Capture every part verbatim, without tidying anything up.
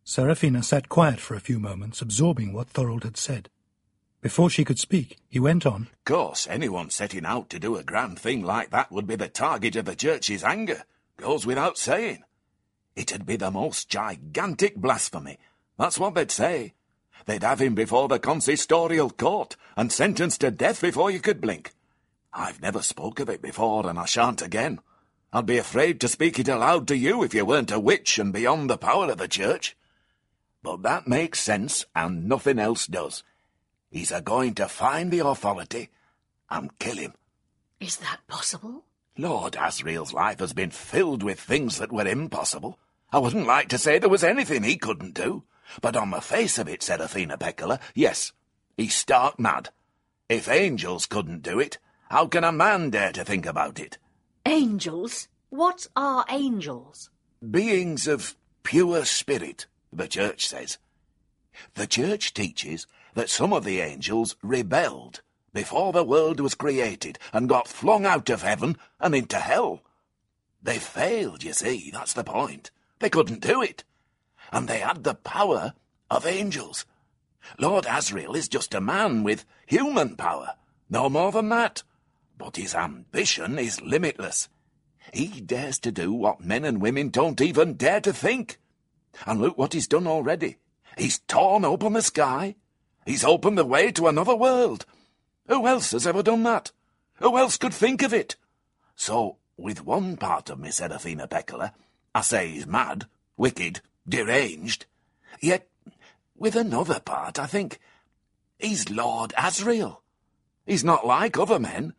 Serafina sat quiet for a few moments, absorbing what Thorold had said. Before she could speak, he went on. Of course, anyone setting out to do a grand thing like that would be the target of the Church's anger. Goes without saying. It'd be the most gigantic blasphemy. That's what they'd say. They'd have him before the consistorial court and sentenced to death before you could blink. I've never spoke of it before, and I shan't again. I'd be afraid to speak it aloud to you if you weren't a witch and beyond the power of the Church. But that makes sense, and nothing else does. He's a-going to find the authority and kill him. Is that possible? Lord Asriel's life has been filled with things that were impossible. I wouldn't like to say there was anything he couldn't do. But on the face of it, Serafina Pekkala, yes, he's stark mad. If angels couldn't do it, how can a man dare to think about it? Angels? What are angels? Beings of pure spirit, the Church says. The Church teaches that some of the angels rebelled before the world was created and got flung out of heaven and into hell. They failed, you see, that's the point. They couldn't do it. And they had the power of angels. Lord Asriel is just a man with human power, no more than that. But his ambition is limitless. He dares to do what men and women don't even dare to think. And look what he's done already. He's torn open the sky. He's opened the way to another world. Who else has ever done that? Who else could think of it? So, with one part of me, Serafina Pekkala, I say he's mad, wicked, deranged. Yet, with another part, I think he's Lord Asriel. He's not like other men.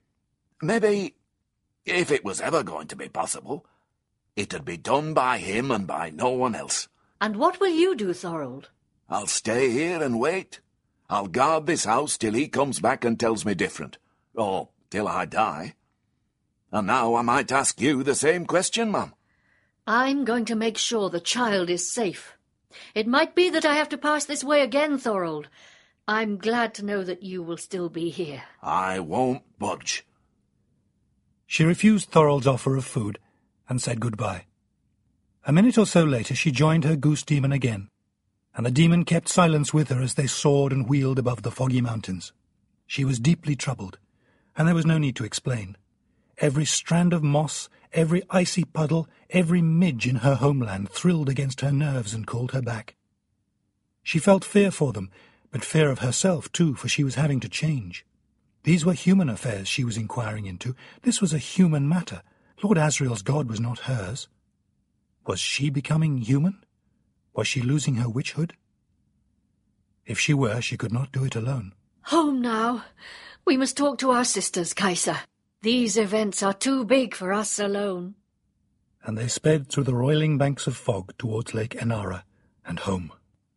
Maybe, if it was ever going to be possible, it'd be done by him and by no one else. And what will you do, Thorold? I'll stay here and wait. I'll guard this house till he comes back and tells me different. Or till I die. And now I might ask you the same question, Mum. I'm going to make sure the child is safe. It might be that I have to pass this way again, Thorold. I'm glad to know that you will still be here. I won't budge. She refused Thorold's offer of food and said goodbye. A minute or so later she joined her goose demon again, and the demon kept silence with her as they soared and wheeled above the foggy mountains. She was deeply troubled, and there was no need to explain. Every strand of moss, every icy puddle, every midge in her homeland thrilled against her nerves and called her back. She felt fear for them, but fear of herself too, for she was having to change. These were human affairs she was inquiring into. This was a human matter. Lord Asriel's God was not hers. Was she becoming human? Was she losing her witchhood? If she were, she could not do it alone. Home now. We must talk to our sisters, Kaiser. These events are too big for us alone. And they sped through the roiling banks of fog towards Lake Enara and home.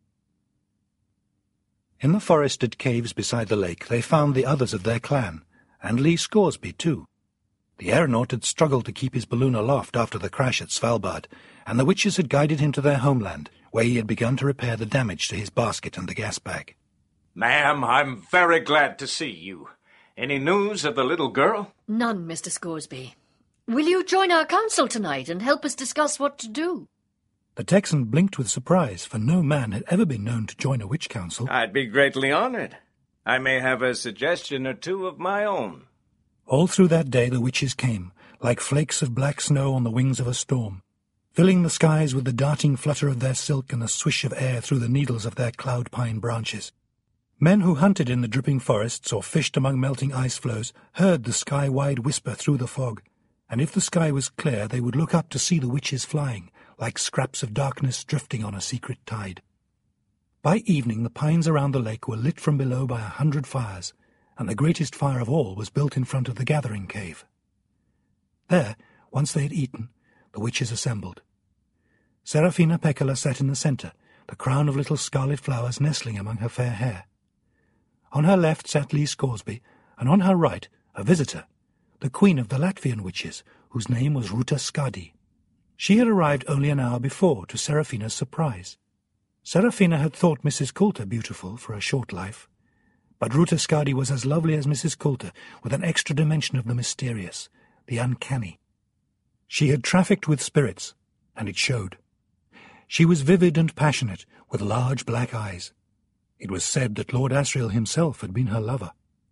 In the forested caves beside the lake they found the others of their clan, and Lee Scoresby too. The aeronaut had struggled to keep his balloon aloft after the crash at Svalbard, and the witches had guided him to their homeland, where he had begun to repair the damage to his basket and the gas bag. Ma'am, I'm very glad to see you. Any news of the little girl? None, Mister Scoresby. Will you join our council tonight and help us discuss what to do? The Texan blinked with surprise, for no man had ever been known to join a witch council. I'd be greatly honored. I may have a suggestion or two of my own. All through that day the witches came, like flakes of black snow on the wings of a storm, filling the skies with the darting flutter of their silk and the swish of air through the needles of their cloud-pine branches. Men who hunted in the dripping forests or fished among melting ice floes heard the sky-wide whisper through the fog, and if the sky was clear they would look up to see the witches flying, like scraps of darkness drifting on a secret tide. By evening the pines around the lake were lit from below by a hundred fires, and the greatest fire of all was built in front of the gathering cave. There, once they had eaten, the witches assembled. Serafina Pekkala sat in the centre, the crown of little scarlet flowers nestling among her fair hair. On her left sat Lee Scoresby, and on her right a visitor, the queen of the Latvian witches, whose name was Ruta Skadi. She had arrived only an hour before, to Serafina's surprise. Serafina had thought Missus Coulter beautiful for a short life, but Ruta Skadi was as lovely as Missus Coulter, with an extra dimension of the mysterious, the uncanny. She had trafficked with spirits, and it showed. She was vivid and passionate, with large black eyes. It was said that Lord Asriel himself had been her lover.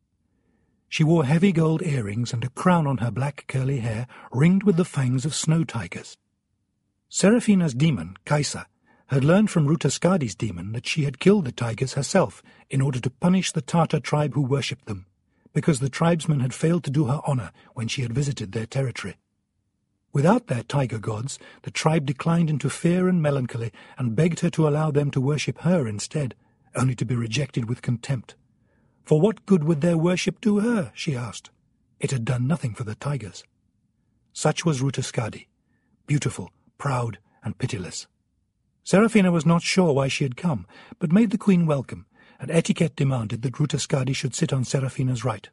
She wore heavy gold earrings and a crown on her black curly hair ringed with the fangs of snow tigers. Seraphina's demon, Kaisa, had learned from Ruta Skadi's demon that she had killed the tigers herself in order to punish the Tatar tribe who worshipped them, because the tribesmen had failed to do her honour when she had visited their territory. Without their tiger gods, the tribe declined into fear and melancholy and begged her to allow them to worship her instead, only to be rejected with contempt. For what good would their worship do her, she asked. It had done nothing for the tigers. Such was Ruta Skadi, beautiful, proud, and pitiless. Seraphina was not sure why she had come, but made the queen welcome, and etiquette demanded that Ruta Skadi should sit on Seraphina's right.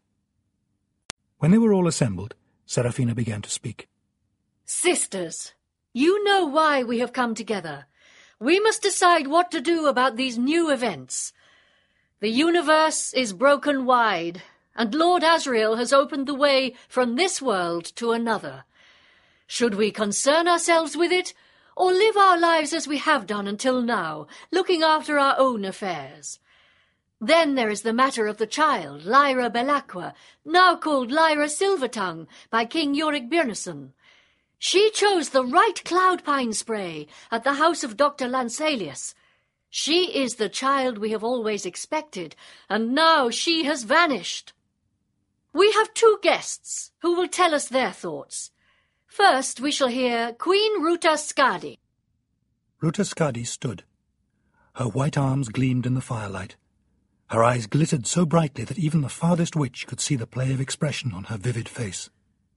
When they were all assembled, Seraphina began to speak. Sisters, you know why we have come together. We must decide what to do about these new events. The universe is broken wide, and Lord Asriel has opened the way from this world to another. Should we concern ourselves with it, or live our lives as we have done until now, looking after our own affairs? Then there is the matter of the child, Lyra Belacqua, now called Lyra Silvertongue by King Yorick Byrneson. She chose the right cloud pine spray at the house of Doctor Lansalius. She is the child we have always expected, and now she has vanished. We have two guests who will tell us their thoughts. First, we shall hear Queen Ruta Skadi. Ruta Skadi stood. Her white arms gleamed in the firelight. Her eyes glittered so brightly that even the farthest witch could see the play of expression on her vivid face.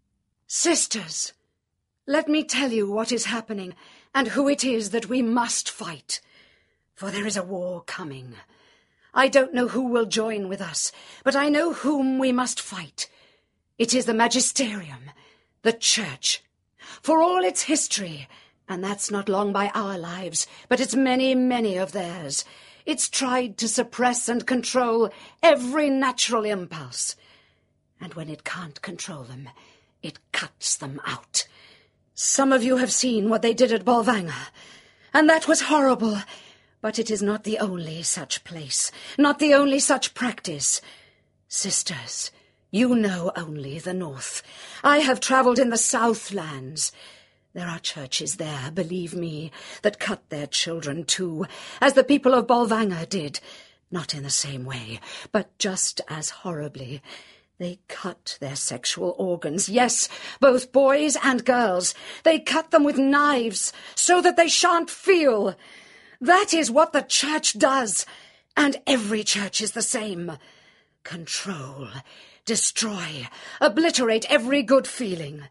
Sisters, let me tell you what is happening and who it is that we must fight. For there is a war coming. I don't know who will join with us, but I know whom we must fight. It is the Magisterium, the Church. For all its history, and that's not long by our lives, but it's many, many of theirs, it's tried to suppress and control every natural impulse. And when it can't control them, it cuts them out. Some of you have seen what they did at Bolvangar, and that was horrible. But it is not the only such place, not the only such practice. Sisters, you know only the north. I have travelled in the southlands. There are churches there, believe me, that cut their children too, as the people of Bolvangar did. Not in the same way, but just as horribly. They cut their sexual organs, yes, both boys and girls. They cut them with knives, so that they shan't feel. That is what the Church does, and every church is the same. Control, destroy, obliterate every good feeling.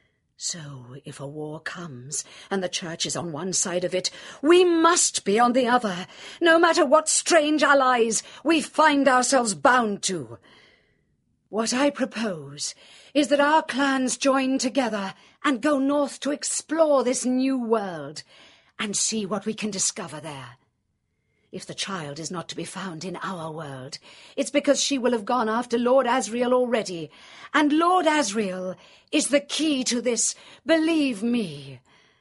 So if a war comes, and the Church is on one side of it, we must be on the other, no matter what strange allies we find ourselves bound to. What I propose is that our clans join together and go north to explore this new world, and see what we can discover there. If the child is not to be found in our world, it's because she will have gone after Lord Asriel already, and Lord Asriel is the key to this, believe me.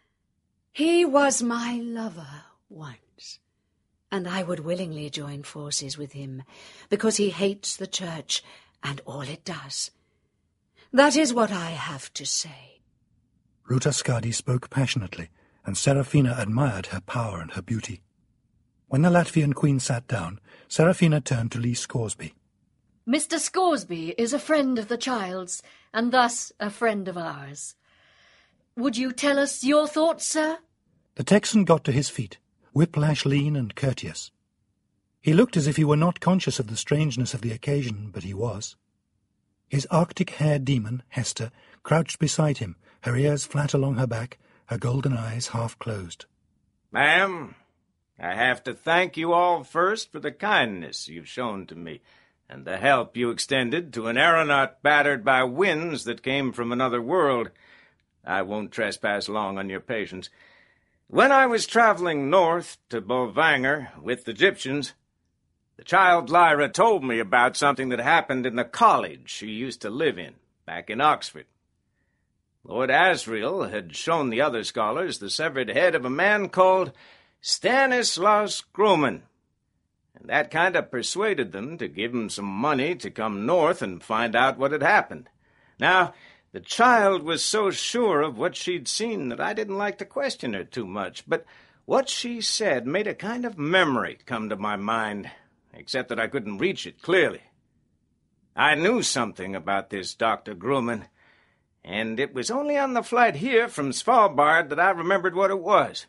He was my lover once, and I would willingly join forces with him, because he hates the Church and all it does. That is what I have to say. Ruta Skadi spoke passionately, and Seraphina admired her power and her beauty. When the Latvian queen sat down, Seraphina turned to Lee Scoresby. Mister Scoresby is a friend of the child's, and thus a friend of ours. Would you tell us your thoughts, sir? The Texan got to his feet, whiplash lean and courteous. He looked as if he were not conscious of the strangeness of the occasion, but he was. His Arctic-haired demon, Hester, crouched beside him, her ears flat along her back, her golden eyes half closed. Ma'am, I have to thank you all first for the kindness you've shown to me, and the help you extended to an aeronaut battered by winds that came from another world. I won't trespass long on your patience. When I was traveling north to Bolvangar with the Egyptians, the child Lyra told me about something that happened in the college she used to live in, back in Oxford. Lord Asriel had shown the other scholars the severed head of a man called Stanislaus Grumman. And that kind of persuaded them to give him some money to come north and find out what had happened. Now, the child was so sure of what she'd seen that I didn't like to question her too much, but what she said made a kind of memory come to my mind, except that I couldn't reach it clearly. I knew something about this Doctor Grumman, and it was only on the flight here from Svalbard that I remembered what it was.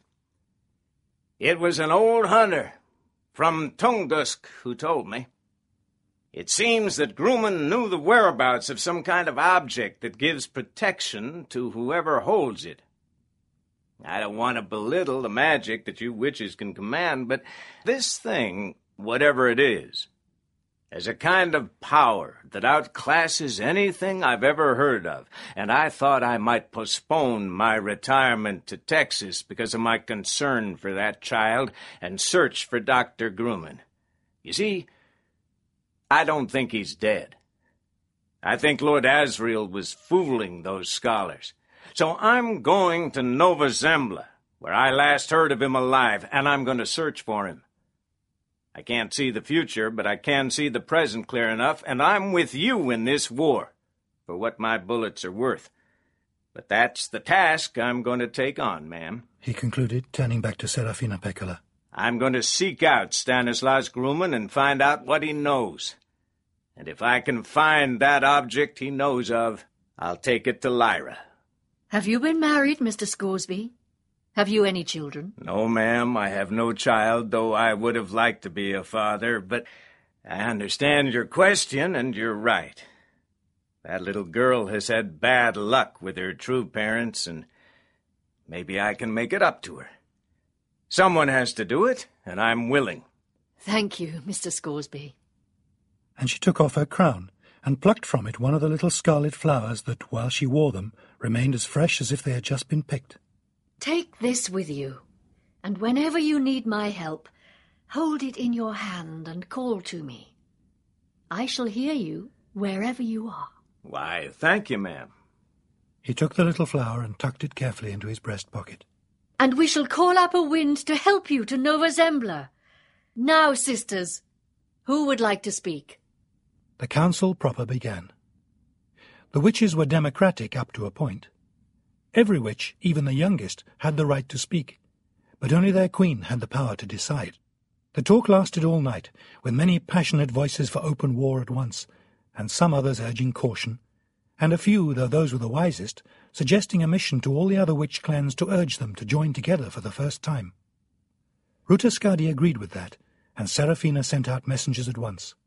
It was an old hunter from Tungusk who told me. It seems that Grumman knew the whereabouts of some kind of object that gives protection to whoever holds it. I don't want to belittle the magic that you witches can command, but this thing, whatever it is, has a kind of power that outclasses anything I've ever heard of, and I thought I might postpone my retirement to Texas because of my concern for that child and search for Doctor Grumman. You see, I don't think he's dead. I think Lord Asriel was fooling those scholars. So I'm going to Nova Zembla, where I last heard of him alive, and I'm going to search for him. I can't see the future, but I can see the present clear enough, and I'm with you in this war, for what my bullets are worth. But that's the task I'm going to take on, ma'am, he concluded, turning back to Serafina Pekkala. I'm going to seek out Stanislaus Grumman and find out what he knows. And if I can find that object he knows of, I'll take it to Lyra. Have you been married, Mister Scoresby? Have you any children? No, ma'am, I have no child, though I would have liked to be a father, but I understand your question, and you're right. That little girl has had bad luck with her true parents, and maybe I can make it up to her. Someone has to do it, and I'm willing. Thank you, Mister Scoresby. And she took off her crown and plucked from it one of the little scarlet flowers that, while she wore them, remained as fresh as if they had just been picked. Take this with you, and whenever you need my help, hold it in your hand and call to me. I shall hear you wherever you are. Why, thank you, ma'am. He took the little flower and tucked it carefully into his breast pocket. And we shall call up a wind to help you to Nova Zembla. Now, sisters, who would like to speak? The council proper began. The witches were democratic up to a point. Every witch, even the youngest, had the right to speak, but only their queen had the power to decide. The talk lasted all night, with many passionate voices for open war at once, and some others urging caution, and a few, though those were the wisest, suggesting a mission to all the other witch clans to urge them to join together for the first time. Ruta Skadi agreed with that, and Serafina sent out messengers at once.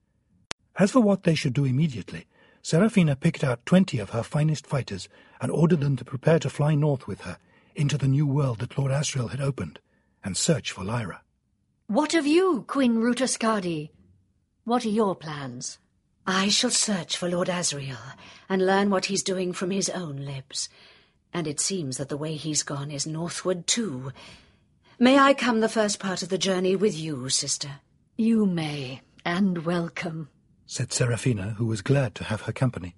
As for what they should do immediately, Serafina picked out twenty of her finest fighters and ordered them to prepare to fly north with her into the new world that Lord Asriel had opened, and search for Lyra. What of you, Queen Ruta Skadi? What are your plans? I shall search for Lord Asriel and learn what he's doing from his own lips. And it seems that the way he's gone is northward too. May I come the first part of the journey with you, sister? You may, and welcome, said Serafina, who was glad to have her company.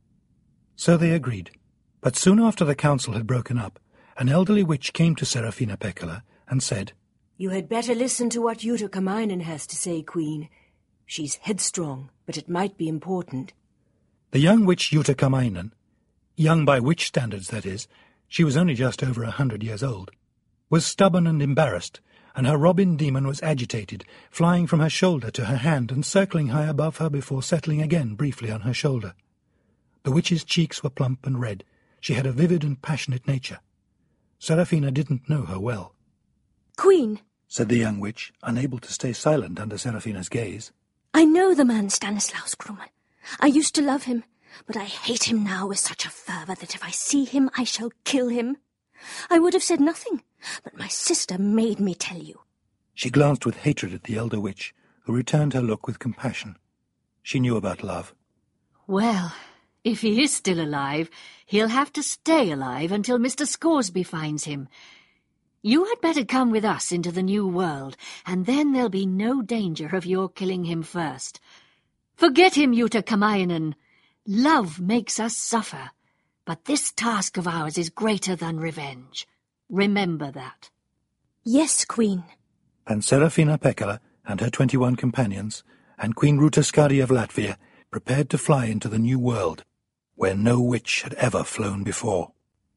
So they agreed, but soon after the council had broken up, an elderly witch came to Serafina Pekkala and said, You had better listen to what Utukamainen has to say, Queen. She's headstrong, but it might be important. The young witch Utukamainen, young by witch standards, that is, she was only just over a hundred years old, was stubborn and embarrassed, and her robin demon was agitated, flying from her shoulder to her hand and circling high above her before settling again briefly on her shoulder. The witch's cheeks were plump and red. She had a vivid and passionate nature. Serafina didn't know her well. Queen, said the young witch, unable to stay silent under Serafina's gaze. I know the man Stanislaus Grumman. I used to love him, but I hate him now with such a fervour that if I see him I shall kill him. I would have said nothing, but my sister made me tell you. She glanced with hatred at the elder witch, who returned her look with compassion. She knew about love. Well, if he is still alive, he'll have to stay alive until Mister Scoresby finds him. You had better come with us into the new world, and then there'll be no danger of your killing him first. Forget him, Utukamainen. Love makes us suffer, but this task of ours is greater than revenge. Remember that. Yes, Queen. And Serafina Pekkala and her twenty-one companions, and Queen Ruta Skadi of Latvia, prepared to fly into the new world, where no witch had ever flown before.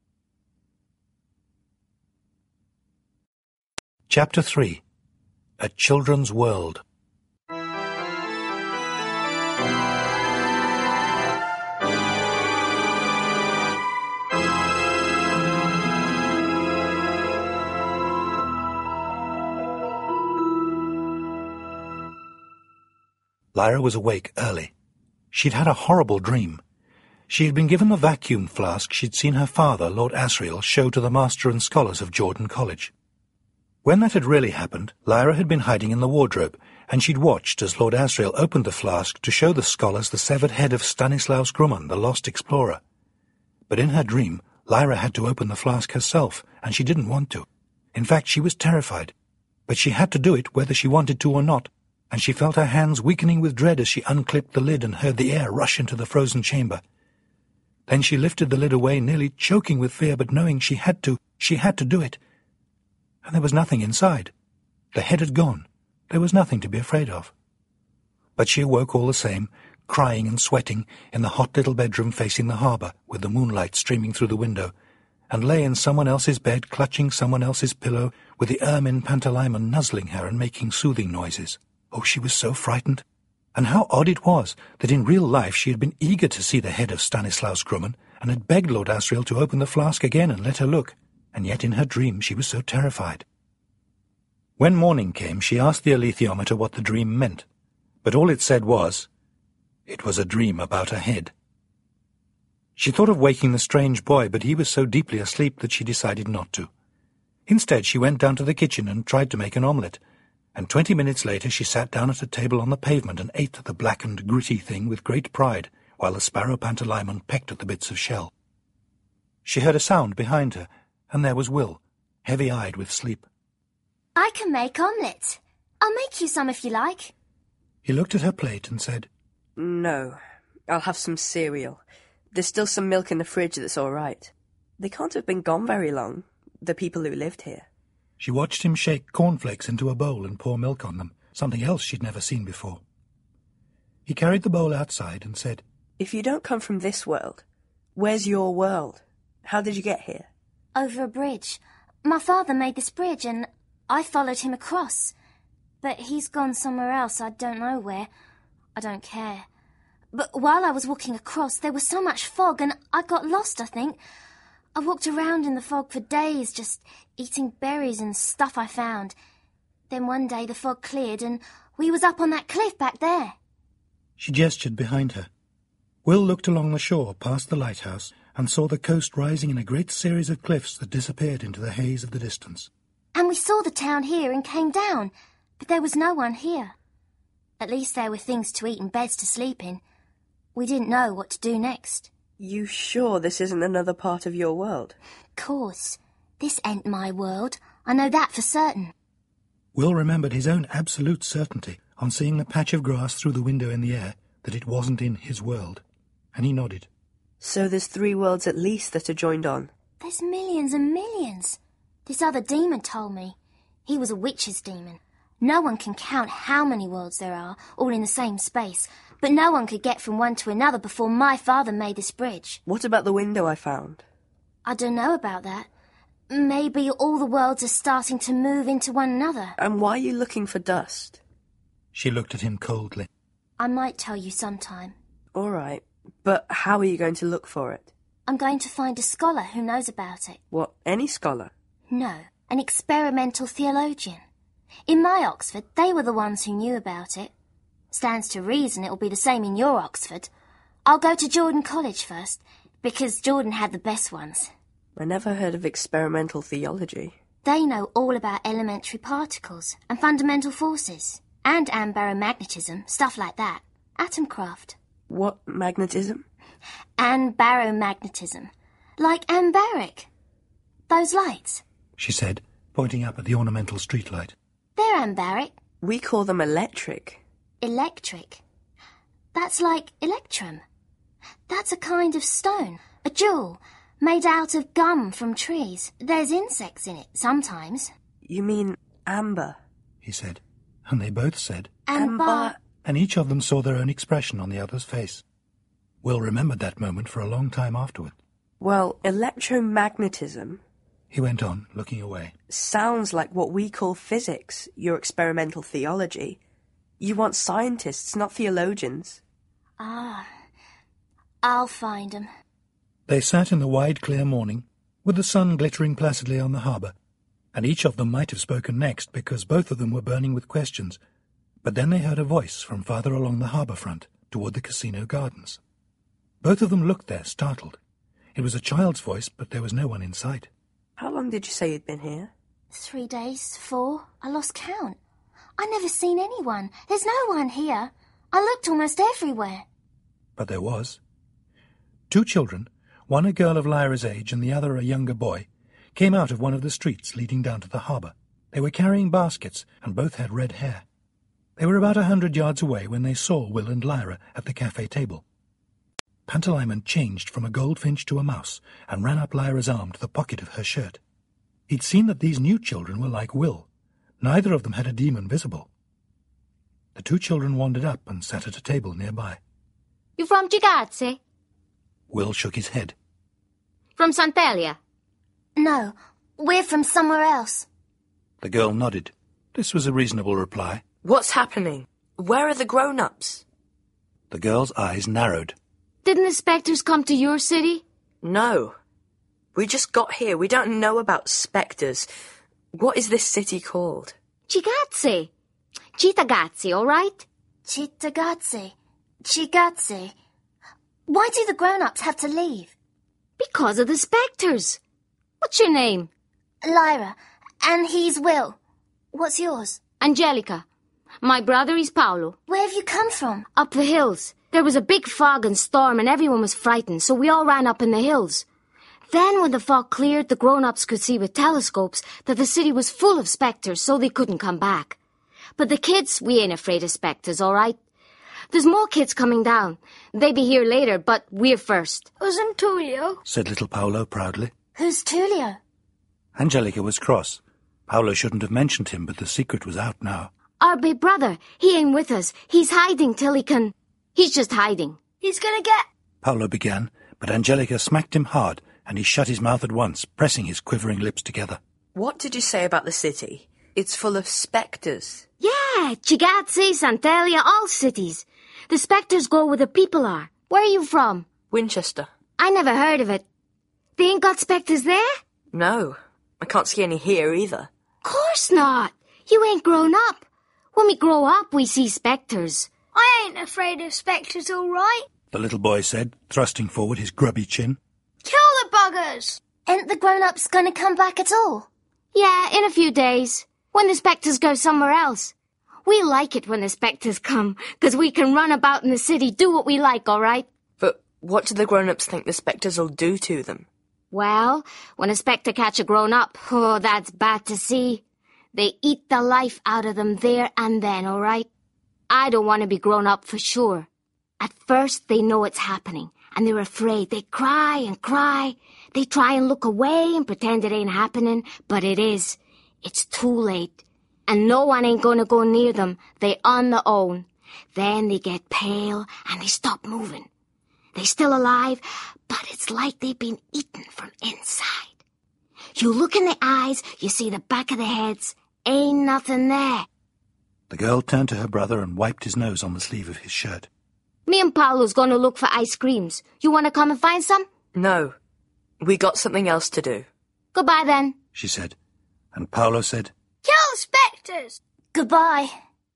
Chapter three. A Children's World. Lyra was awake early. She'd had a horrible dream. She had been given the vacuum flask she'd seen her father, Lord Asriel, show to the master and scholars of Jordan College. When that had really happened, Lyra had been hiding in the wardrobe, and she'd watched as Lord Asriel opened the flask to show the scholars the severed head of Stanislaus Grumman, the lost explorer. But in her dream, Lyra had to open the flask herself, and she didn't want to. In fact, she was terrified. But she had to do it whether she wanted to or not, and she felt her hands weakening with dread as she unclipped the lid and heard the air rush into the frozen chamber. Then she lifted the lid away, nearly choking with fear, but knowing she had to, she had to do it. And there was nothing inside. The head had gone. There was nothing to be afraid of. But she awoke all the same, crying and sweating, in the hot little bedroom facing the harbour, with the moonlight streaming through the window, and lay in someone else's bed, clutching someone else's pillow, with the ermine Pantalaimon nuzzling her and making soothing noises. Oh, she was so frightened. And how odd it was that in real life she had been eager to see the head of Stanislaus Grumman, and had begged Lord Asriel to open the flask again and let her look, and yet in her dream she was so terrified. When morning came, she asked the alethiometer what the dream meant, but all it said was, it was a dream about a head. She thought of waking the strange boy, but he was so deeply asleep that she decided not to. Instead, she went down to the kitchen and tried to make an omelette, and twenty minutes later she sat down at a table on the pavement and ate the blackened, gritty thing with great pride, while the sparrow Pantalaimon pecked at the bits of shell. She heard a sound behind her, and there was Will, heavy-eyed with sleep. I can make omelette. I'll make you some if you like. He looked at her plate and said, No, I'll have some cereal. There's still some milk in the fridge that's all right. They can't have been gone very long, the people who lived here. She watched him shake cornflakes into a bowl and pour milk on them, something else she'd never seen before. He carried the bowl outside and said, If you don't come from this world, where's your world? How did you get here? Over a bridge. My father made this bridge and I followed him across. But he's gone somewhere else, I don't know where. I don't care. But while I was walking across, there was so much fog and I got lost, I think. I walked around in the fog for days, just eating berries and stuff I found. Then one day the fog cleared and we was up on that cliff back there. She gestured behind her. Will looked along the shore past the lighthouse and saw the coast rising in a great series of cliffs that disappeared into the haze of the distance. And we saw the town here and came down, but there was no one here. At least there were things to eat and beds to sleep in. We didn't know what to do next. You sure this isn't another part of your world? Course. This ain't my world. I know that for certain. Will remembered his own absolute certainty on seeing the patch of grass through the window in the air that it wasn't in his world, and he nodded. So there's three worlds at least that are joined on? There's millions and millions. This other demon told me. He was a witch's demon. No one can count how many worlds there are, all in the same space, but no one could get from one to another before my father made this bridge. What about the window I found? I don't know about that. Maybe all the worlds are starting to move into one another. And why are you looking for dust? She looked at him coldly. I might tell you sometime. All right, but how are you going to look for it? I'm going to find a scholar who knows about it. What, any scholar? No, an experimental theologian. In my Oxford, they were the ones who knew about it. Stands to reason it will be the same in your Oxford. I'll go to Jordan College first, because Jordan had the best ones. I never heard of experimental theology. They know all about elementary particles and fundamental forces, and ambaromagnetism, stuff like that. Atomcraft. What magnetism? Ambaromagnetism. Like ambaric. Those lights, she said, pointing up at the ornamental streetlight. They're ambaric. We call them electric. Electric. That's like electrum. That's a kind of stone, a jewel, made out of gum from trees. There's insects in it, sometimes. You mean Amber? He said, and they both said, Amber. And each of them saw their own expression on the other's face. Will remembered that moment for a long time afterward. Well, electromagnetism, he went on, looking away, sounds like what we call physics, your experimental theology. You want scientists, not theologians. Ah, I'll find 'em. They sat in the wide, clear morning, with the sun glittering placidly on the harbour, and each of them might have spoken next, because both of them were burning with questions. But then they heard a voice from farther along the harbour front, toward the casino gardens. Both of them looked there, startled. It was a child's voice, but there was no one in sight. How long did you say you'd been here? Three days, four. I lost count. I never seen anyone. There's no one here. I looked almost everywhere. But there was. Two children, one a girl of Lyra's age and the other a younger boy, came out of one of the streets leading down to the harbour. They were carrying baskets, and both had red hair. They were about a hundred yards away when they saw Will and Lyra at the cafe table. Pantalaimon changed from a goldfinch to a mouse and ran up Lyra's arm to the pocket of her shirt. He'd seen that these new children were like Will. Neither of them had a demon visible. The two children wandered up and sat at a table nearby. You from Gigazze? Will shook his head. From Santelia? No, we're from somewhere else. The girl nodded. This was a reasonable reply. What's happening? Where are the grown-ups? The girl's eyes narrowed. Didn't the spectres come to your city? No. We just got here. We don't know about spectres. What is this city called? Gigazze. Cittagazze, all right? Cittagazze. Gigazze. Why do the grown-ups have to leave? Because of the spectres. What's your name? Lyra. And he's Will. What's yours? Angelica. My brother is Paolo. Where have you come from? Up the hills. There was a big fog and storm and everyone was frightened, so we all ran up in the hills. Then when the fog cleared, the grown-ups could see with telescopes that the city was full of spectres, so they couldn't come back. But the kids, we ain't afraid of spectres, all right? There's more kids coming down. They be here later, but we're first. Wasn't Tullio? Said little Paolo proudly. Who's Tullio? Angelica was cross. Paolo shouldn't have mentioned him, but the secret was out now. Our big brother. He ain't with us. He's hiding till he can... He's just hiding. He's gonna get... Paolo began, but Angelica smacked him hard, and he shut his mouth at once, pressing his quivering lips together. What did you say about the city? It's full of spectres. Yeah, Gigazze, Santelia, all cities. The spectres go where the people are. Where are you from? Winchester. I never heard of it. They ain't got spectres there? No, I can't see any here either. Course not. You ain't grown up. When we grow up, we see spectres. I ain't afraid of spectres, all right? The little boy said, thrusting forward his grubby chin. Kill the buggers! Ain't the grown-ups gonna come back at all? Yeah, in a few days. When the spectres go somewhere else. We like it when the spectres come, 'cause we can run about in the city, do what we like, all right? But what do the grown-ups think the spectres will do to them? Well, when a spectre catch a grown-up, oh, that's bad to see. They eat the life out of them there and then, all right? I don't want to be grown up for sure. At first, they know it's happening, and they're afraid. They cry and cry. They try and look away and pretend it ain't happening, but it is. It's too late. And no one ain't gonna go near them. They on their own. Then they get pale, and they stop moving. They still alive, but it's like they've been eaten from inside. You look in the eyes, you see the back of the heads. Ain't nothing there. The girl turned to her brother and wiped his nose on the sleeve of his shirt. Me and Paolo's gonna look for ice creams. You wanna come and find some? No. We got something else to do. Goodbye, then, she said. And Paolo said, Kill the spectres! Goodbye.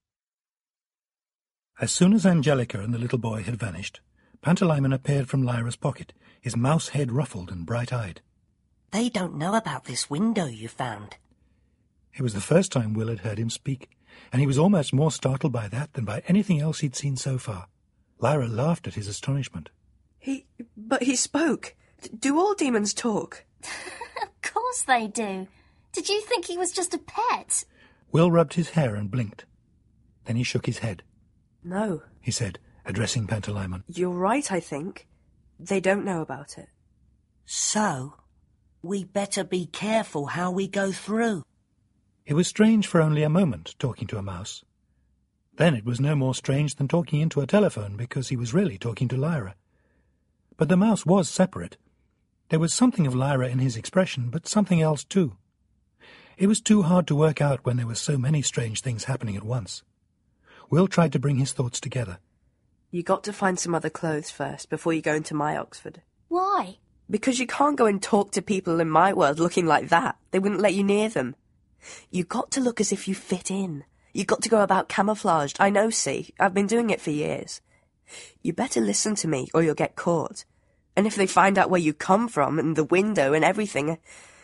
As soon as Angelica and the little boy had vanished, Pantalaimon appeared from Lyra's pocket, his mouse head ruffled and bright-eyed. They don't know about this window you found. It was the first time Will had heard him speak, and he was almost more startled by that than by anything else he'd seen so far. Lyra laughed at his astonishment. He... but he spoke. Do all demons talk? Of course they do. Did you think he was just a pet? Will rubbed his hair and blinked. Then he shook his head. No, he said, addressing Pantalaimon. You're right, I think. They don't know about it. So, we better be careful how we go through. It was strange for only a moment, talking to a mouse. Then it was no more strange than talking into a telephone, because he was really talking to Lyra. But the mouse was separate. There was something of Lyra in his expression, but something else too. It was too hard to work out when there were so many strange things happening at once. Will tried to bring his thoughts together. You got to find some other clothes first before you go into my Oxford. Why? Because you can't go and talk to people in my world looking like that. They wouldn't let you near them. You got to look as if you fit in. You got to go about camouflaged. I know, see, I've been doing it for years. You better listen to me or you'll get caught. And if they find out where you come from and the window and everything...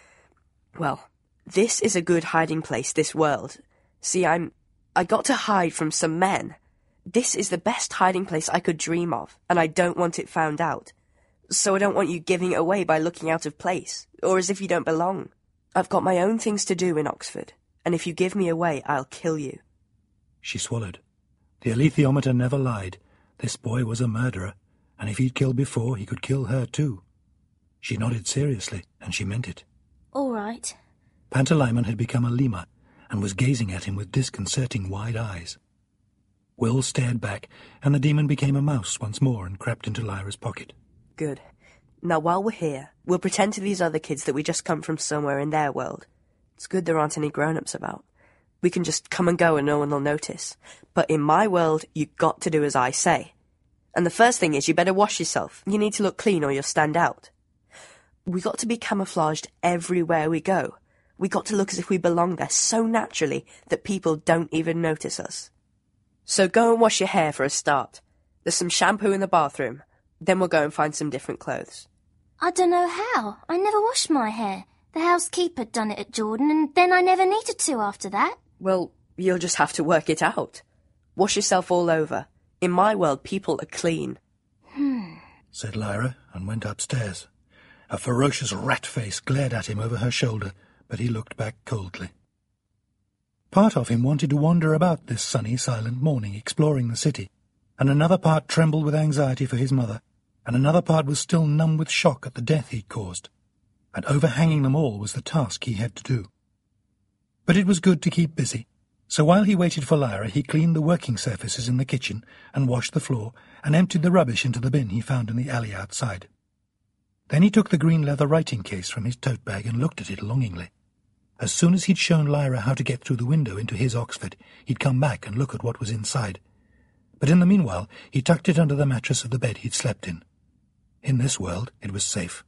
Well, this is a good hiding place, this world. See, I'm... I got to hide from some men. This is the best hiding place I could dream of, and I don't want it found out. So I don't want you giving it away by looking out of place, or as if you don't belong. I've got my own things to do in Oxford, and if you give me away, I'll kill you. She swallowed. The alethiometer never lied. This boy was a murderer, and if he'd killed before, he could kill her too. She nodded seriously, and she meant it. All right. Pantalaimon had become a lemur, and was gazing at him with disconcerting wide eyes. Will stared back, and the demon became a mouse once more and crept into Lyra's pocket. Good. Now while we're here, we'll pretend to these other kids that we just come from somewhere in their world. It's good there aren't any grown-ups about. We can just come and go and no one will notice. But in my world, you got to do as I say. And the first thing is you better wash yourself. You need to look clean or you'll stand out. We got to be camouflaged everywhere we go. We got to look as if we belong there so naturally that people don't even notice us. So go and wash your hair for a start. There's some shampoo in the bathroom. Then we'll go and find some different clothes. I don't know how. I never washed my hair. The housekeeper done it at Jordan, and then I never needed to after that. Well, you'll just have to work it out. Wash yourself all over. In my world, people are clean. Hmm, said Lyra, and went upstairs. A ferocious rat face glared at him over her shoulder, but he looked back coldly. Part of him wanted to wander about this sunny, silent morning, exploring the city, and another part trembled with anxiety for his mother, and another part was still numb with shock at the death he'd caused, and overhanging them all was the task he had to do. But it was good to keep busy, so while he waited for Lyra, he cleaned the working surfaces in the kitchen, and washed the floor, and emptied the rubbish into the bin he found in the alley outside. Then he took the green leather writing case from his tote bag and looked at it longingly. As soon as he'd shown Lyra how to get through the window into his Oxford, he'd come back and look at what was inside. But in the meanwhile, he tucked it under the mattress of the bed he'd slept in. In this world, it was safe.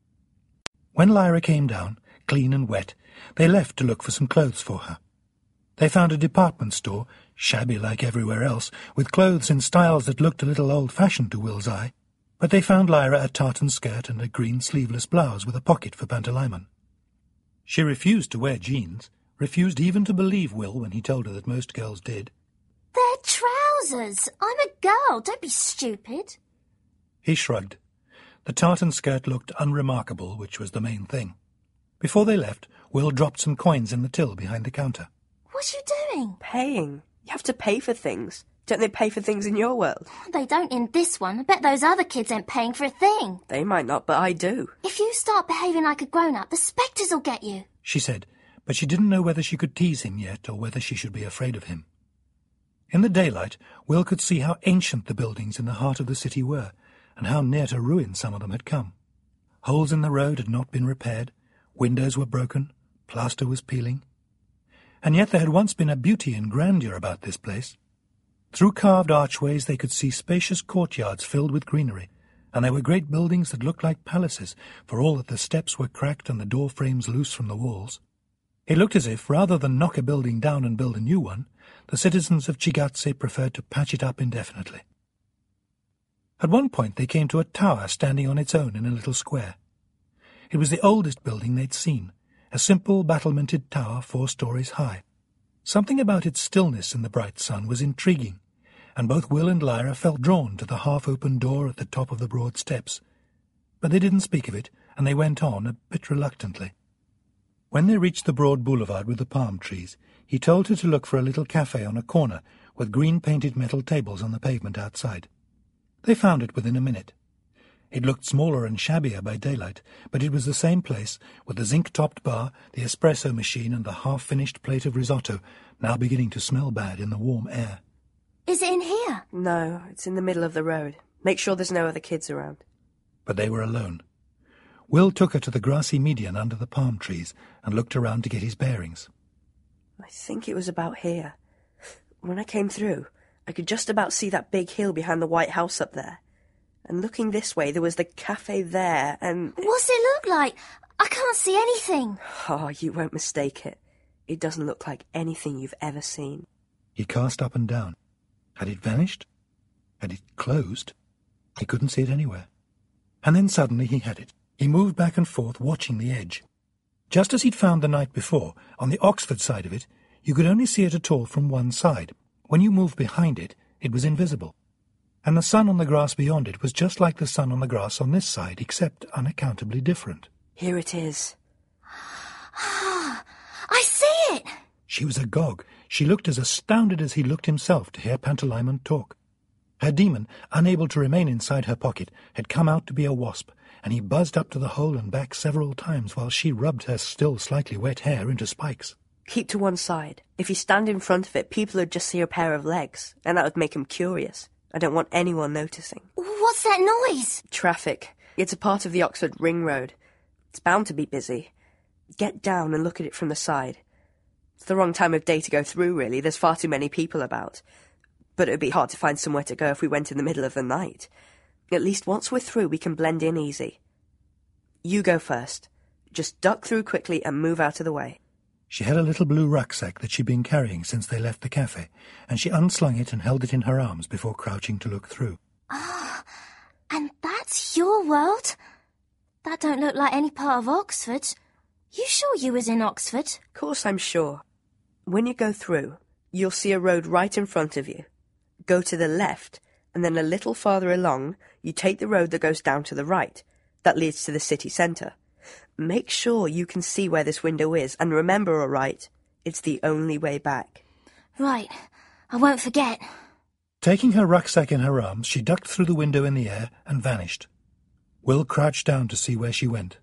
When Lyra came down, clean and wet, they left to look for some clothes for her. They found a department store, shabby like everywhere else, with clothes in styles that looked a little old-fashioned to Will's eye, but they found Lyra a tartan skirt and a green sleeveless blouse with a pocket for Pantalaimon. She refused to wear jeans, refused even to believe Will when he told her that most girls did. They're trousers. I'm a girl. Don't be stupid. He shrugged. The tartan skirt looked unremarkable, which was the main thing. Before they left, Will dropped some coins in the till behind the counter. What are you doing? Paying. You have to pay for things. Don't they pay for things in your world? They don't in this one. I bet those other kids ain't paying for a thing. They might not, but I do. If you start behaving like a grown-up, the spectres will get you, she said, but she didn't know whether she could tease him yet or whether she should be afraid of him. In the daylight, Will could see how ancient the buildings in the heart of the city were, and how near to ruin some of them had come. Holes in the road had not been repaired, windows were broken, plaster was peeling. And yet there had once been a beauty and grandeur about this place. Through carved archways they could see spacious courtyards filled with greenery, and there were great buildings that looked like palaces, for all that the steps were cracked and the door frames loose from the walls. It looked as if, rather than knock a building down and build a new one, the citizens of Chigatse preferred to patch it up indefinitely. At one point they came to a tower standing on its own in a little square. It was the oldest building they'd seen, a simple battlemented tower four stories high. Something about its stillness in the bright sun was intriguing, and both Will and Lyra felt drawn to the half-open door at the top of the broad steps. But they didn't speak of it, and they went on a bit reluctantly. When they reached the broad boulevard with the palm trees, he told her to look for a little cafe on a corner with green-painted metal tables on the pavement outside. They found it within a minute. It looked smaller and shabbier by daylight, but it was the same place, with the zinc-topped bar, the espresso machine, and the half-finished plate of risotto, now beginning to smell bad in the warm air. Is it in here? No, it's in the middle of the road. Make sure there's no other kids around. But they were alone. Will took her to the grassy median under the palm trees and looked around to get his bearings. I think it was about here. When I came through, I could just about see that big hill behind the White House up there. And looking this way, there was the cafe there, and... What's it look like? I can't see anything. Oh, you won't mistake it. It doesn't look like anything you've ever seen. He cast up and down. Had it vanished? Had it closed? He couldn't see it anywhere. And then suddenly he had it. He moved back and forth, watching the edge. Just as he'd found the night before, on the Oxford side of it, you could only see it at all from one side. When you moved behind it, it was invisible. And the sun on the grass beyond it was just like the sun on the grass on this side, except unaccountably different. Here it is. I see it! She was agog. She looked as astounded as he looked himself to hear Pantalaimon talk. Her demon, unable to remain inside her pocket, had come out to be a wasp, and he buzzed up to the hole and back several times while she rubbed her still slightly wet hair into spikes. Keep to one side. If you stand in front of it, people would just see a pair of legs, and that would make them curious. I don't want anyone noticing. What's that noise? Traffic. It's a part of the Oxford Ring Road. It's bound to be busy. Get down and look at it from the side. It's the wrong time of day to go through, really. There's far too many people about. But it would be hard to find somewhere to go if we went in the middle of the night. At least once we're through, we can blend in easy. You go first. Just duck through quickly and move out of the way. She had a little blue rucksack that she'd been carrying since they left the cafe, and she unslung it and held it in her arms before crouching to look through. Ah, and that's your world? That don't look like any part of Oxford. You sure you was in Oxford? Of course I'm sure. When you go through, you'll see a road right in front of you. Go to the left, and then a little farther along, you take the road that goes down to the right. That leads to the city centre. Make sure you can see where this window is, and remember, all right, it's the only way back. Right. I won't forget. Taking her rucksack in her arms, she ducked through the window in the air and vanished. Will crouched down to see where she went.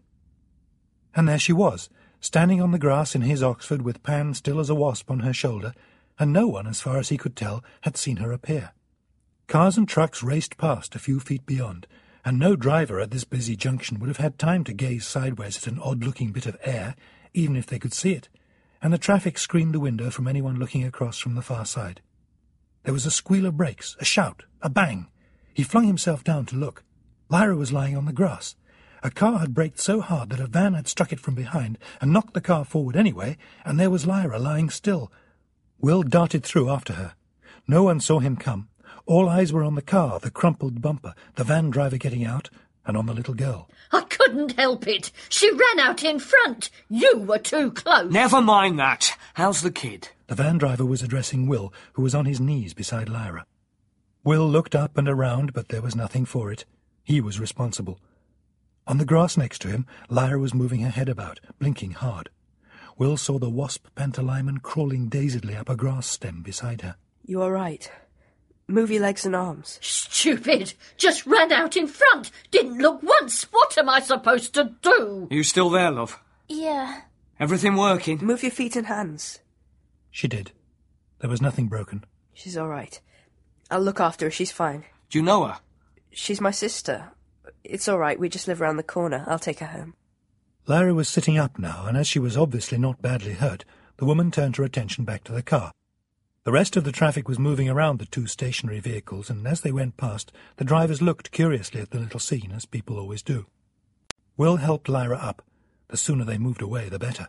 And there she was, standing on the grass in his Oxford with Pan still as a wasp on her shoulder, and no one, as far as he could tell, had seen her appear. Cars and trucks raced past a few feet beyond, and no driver at this busy junction would have had time to gaze sideways at an odd-looking bit of air, even if they could see it, and the traffic screened the window from anyone looking across from the far side. There was a squeal of brakes, a shout, a bang. He flung himself down to look. Lyra was lying on the grass. A car had braked so hard that a van had struck it from behind and knocked the car forward anyway, and there was Lyra lying still. Will darted through after her. No one saw him come. All eyes were on the car, the crumpled bumper, the van driver getting out, and on the little girl. I couldn't help it. She ran out in front. You were too close. Never mind that. How's the kid? The van driver was addressing Will, who was on his knees beside Lyra. Will looked up and around, but there was nothing for it. He was responsible. On the grass next to him, Lyra was moving her head about, blinking hard. Will saw the wasp Pantalaimon crawling dazedly up a grass stem beside her. You all right? Move your legs and arms. Stupid! Just ran out in front. Didn't look once. What am I supposed to do? You still there, love? Yeah. Everything working? Move your feet and hands. She did. There was nothing broken. She's all right. I'll look after her. She's fine. Do you know her? She's my sister. It's all right. We just live around the corner. I'll take her home. Lyra was sitting up now, and as she was obviously not badly hurt, the woman turned her attention back to the car. The rest of the traffic was moving around the two stationary vehicles, and as they went past, the drivers looked curiously at the little scene, as people always do. Will helped Lyra up. The sooner they moved away, the better.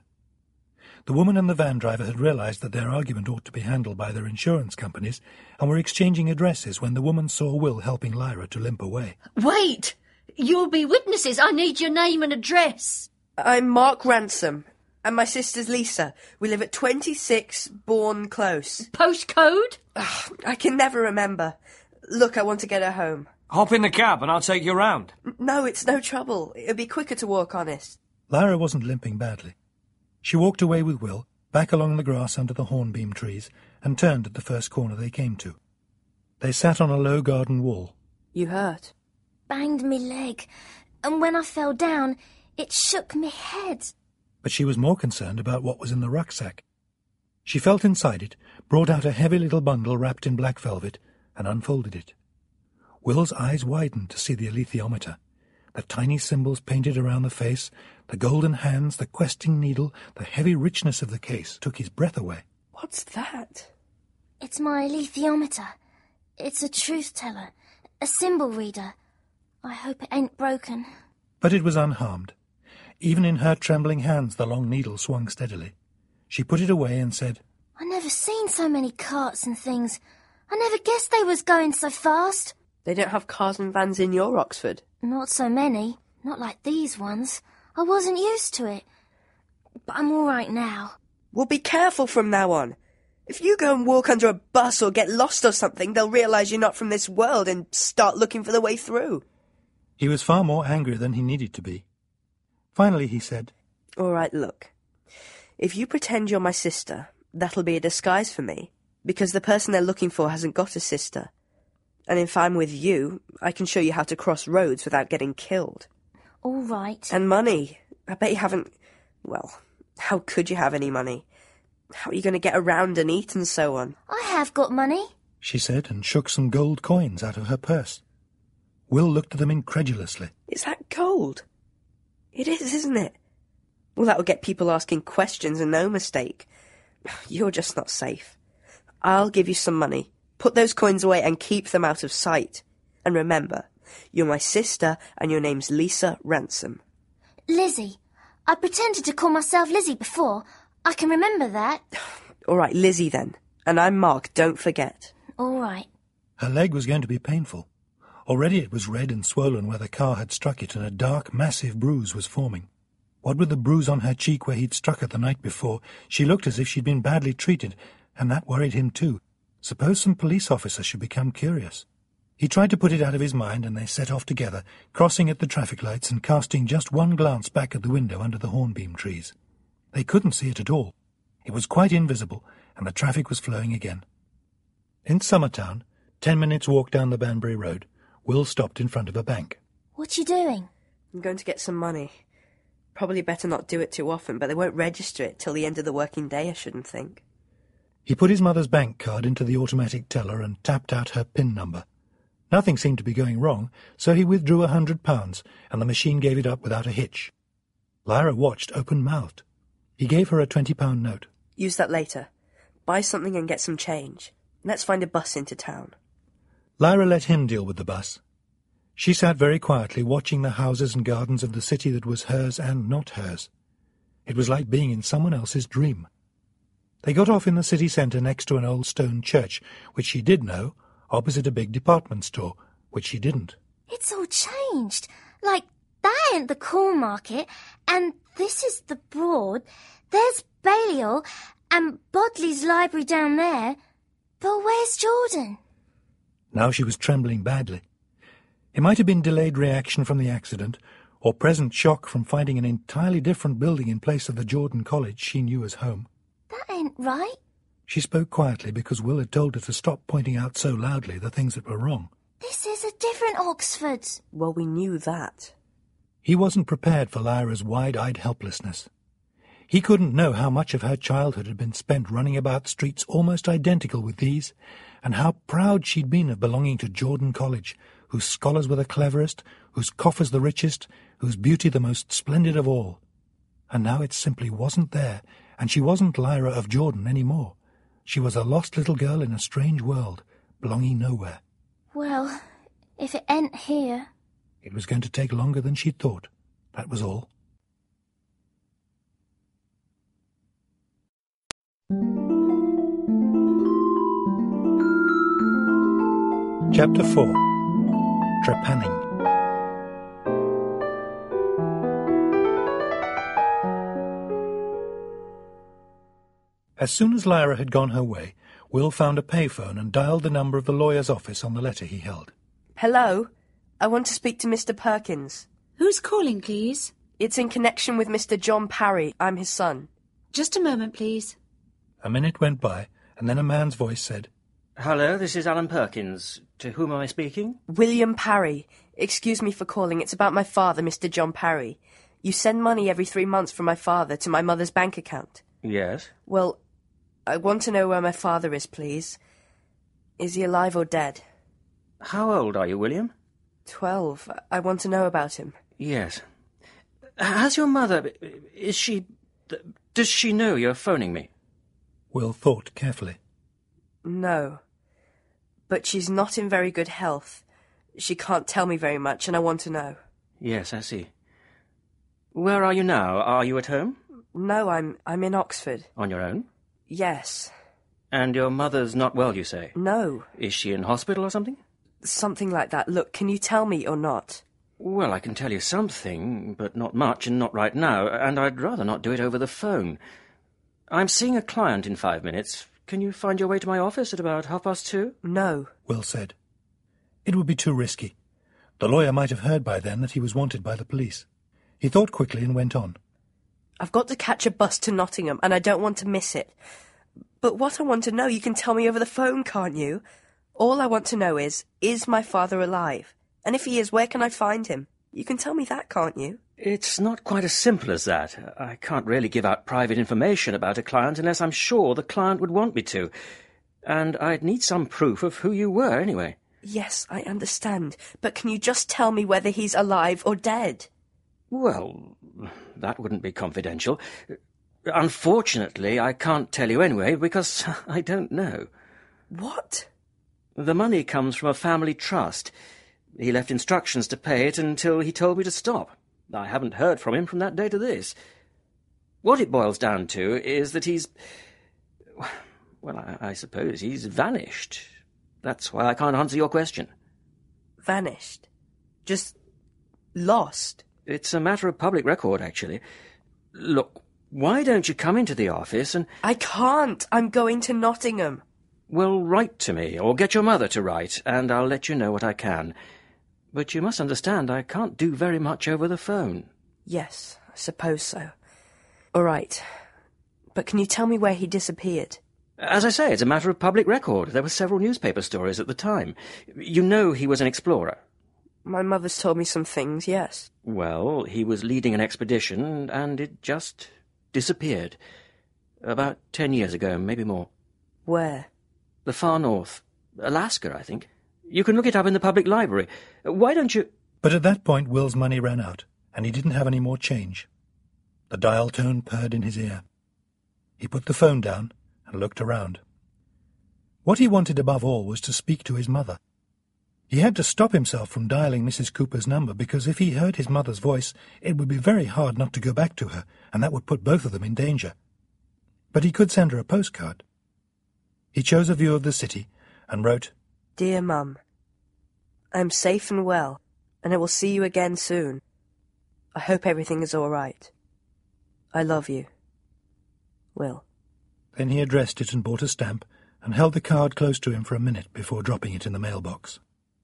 The woman and the van driver had realized that their argument ought to be handled by their insurance companies, and were exchanging addresses when the woman saw Will helping Lyra to limp away. Wait! You'll be witnesses. I need your name and address. I'm Mark Ransom, and my sister's Lisa. We live at twenty-six Bourne Close. Postcode? Ugh, I can never remember. Look, I want to get her home. Hop in the cab and I'll take you round. No, it's no trouble. It'll be quicker to walk, honest. Lyra wasn't limping badly. She walked away with Will, back along the grass under the hornbeam trees, and turned at the first corner they came to. They sat on a low garden wall. You hurt? banged me leg, and when I fell down, it shook me head. But she was more concerned about what was in the rucksack. She felt inside it, brought out a heavy little bundle wrapped in black velvet, and unfolded it. Will's eyes widened to see the alethiometer. The tiny symbols painted around the face, the golden hands, the questing needle, the heavy richness of the case took his breath away. What's that? It's my alethiometer. It's a truth-teller, a symbol reader. I hope it ain't broken. But it was unharmed. Even in her trembling hands the long needle swung steadily. She put it away and said, I never seen so many carts and things. I never guessed they was going so fast. They don't have cars and vans in your Oxford? Not so many. Not like these ones. I wasn't used to it. But I'm all right now. Well, be careful from now on. If you go and walk under a bus or get lost or something, they'll realise you're not from this world and start looking for the way through. He was far more angry than he needed to be. Finally he said, All right, look. If you pretend you're my sister, that'll be a disguise for me, because the person they're looking for hasn't got a sister. And if I'm with you, I can show you how to cross roads without getting killed. All right. And money. I bet you haven't... Well, how could you have any money? How are you going to get around and eat and so on? I have got money, she said, and shook some gold coins out of her purse. Will looked at them incredulously. Is that gold? It is, isn't it? Well, that will get people asking questions and no mistake. You're just not safe. I'll give you some money. Put those coins away and keep them out of sight. And remember, you're my sister and your name's Lisa Ransom. Lizzie. I pretended to call myself Lizzie before. I can remember that. All right, Lizzie then. And I'm Mark, don't forget. All right. Her leg was going to be painful. Already it was red and swollen where the car had struck it, and a dark, massive bruise was forming. What with the bruise on her cheek where he'd struck her the night before, she looked as if she'd been badly treated, and that worried him too. Suppose some police officer should become curious. He tried to put it out of his mind, and they set off together, crossing at the traffic lights and casting just one glance back at the window under the hornbeam trees. They couldn't see it at all. It was quite invisible, and the traffic was flowing again. In Summertown, ten minutes' walk down the Banbury Road, Will stopped in front of a bank. What you doing? I'm going to get some money. Probably better not do it too often, but they won't register it till the end of the working day, I shouldn't think. He put his mother's bank card into the automatic teller and tapped out her PIN number. Nothing seemed to be going wrong, so he withdrew a hundred pounds, and the machine gave it up without a hitch. Lyra watched open-mouthed. He gave her a twenty-pound note. Use that later. Buy something and get some change. Let's find a bus into town. Lyra let him deal with the bus. She sat very quietly watching the houses and gardens of the city that was hers and not hers. It was like being in someone else's dream. They got off in the city centre next to an old stone church, which she did know, opposite a big department store, which she didn't. It's all changed. Like, that ain't the Corn Market, and this is the Broad. There's Balliol, and Bodley's library down there. But where's Jordan? Now she was trembling badly. It might have been delayed reaction from the accident, or present shock from finding an entirely different building in place of the Jordan College she knew as home. That ain't right. She spoke quietly because Will had told her to stop pointing out so loudly the things that were wrong. This is a different Oxford. Well, we knew that. He wasn't prepared for Lyra's wide-eyed helplessness. He couldn't know how much of her childhood had been spent running about streets almost identical with these, and how proud she'd been of belonging to Jordan College, whose scholars were the cleverest, whose coffers the richest, whose beauty the most splendid of all. And now it simply wasn't there, and she wasn't Lyra of Jordan any more. She was a lost little girl in a strange world, belonging nowhere. Well, if it ain't here... It was going to take longer than she'd thought. That was all. Chapter four. Trepanning. As soon as Lyra had gone her way, Will found a payphone and dialed the number of the lawyer's office on the letter he held. Hello? I want to speak to Mister Perkins. Who's calling, please? It's in connection with Mister John Parry. I'm his son. Just a moment, please. A minute went by, and then a man's voice said, Hello, this is Alan Perkins. To whom am I speaking? William Parry. Excuse me for calling. It's about my father, Mister John Parry. You send money every three months from my father to my mother's bank account. Yes? Well, I want to know where my father is, please. Is he alive or dead? How old are you, William? Twelve. I want to know about him. Yes. Has your mother... Is she... Does she know you're phoning me? Will thought carefully. No. But she's not in very good health. She can't tell me very much, and I want to know. Yes, I see. Where are you now? Are you at home? No, I'm I'm in Oxford. On your own? Yes. And your mother's not well, you say? No. Is she in hospital or something? Something like that. Look, can you tell me or not? Well, I can tell you something, but not much and not right now, and I'd rather not do it over the phone. I'm seeing a client in five minutes. Can you find your way to my office at about half past two? No. Will said. It would be too risky. The lawyer might have heard by then that he was wanted by the police. He thought quickly and went on. I've got to catch a bus to Nottingham, and I don't want to miss it. But what I want to know, you can tell me over the phone, can't you? All I want to know is, is my father alive? And if he is, where can I find him? You can tell me that, can't you? It's not quite as simple as that. I can't really give out private information about a client unless I'm sure the client would want me to. And I'd need some proof of who you were, anyway. Yes, I understand. But can you just tell me whether he's alive or dead? Well, that wouldn't be confidential. Unfortunately, I can't tell you anyway, because I don't know. What? The money comes from a family trust. He left instructions to pay it until he told me to stop. I haven't heard from him from that day to this. What it boils down to is that he's... Well, I, I suppose he's vanished. That's why I can't answer your question. Vanished? Just lost? It's a matter of public record, actually. Look, why don't you come into the office and... I can't. I'm going to Nottingham. Well, write to me, or get your mother to write, and I'll let you know what I can. But you must understand I can't do very much over the phone. Yes, I suppose so. All right. But can you tell me where he disappeared? As I say, it's a matter of public record. There were several newspaper stories at the time. You know he was an explorer. My mother's told me some things, yes. Well, he was leading an expedition, and it just disappeared. About ten years ago, maybe more. Where? The far north. Alaska, I think. You can look it up in the public library. Why don't you... But at that point, Will's money ran out, and he didn't have any more change. The dial tone purred in his ear. He put the phone down and looked around. What he wanted above all was to speak to his mother. He had to stop himself from dialing Missus Cooper's number, because if he heard his mother's voice, it would be very hard not to go back to her, and that would put both of them in danger. But he could send her a postcard. He chose a view of the city and wrote, Dear Mum, I am safe and well, and I will see you again soon. I hope everything is all right. I love you. Will. Then he addressed it and bought a stamp, and held the card close to him for a minute before dropping it in the mailbox.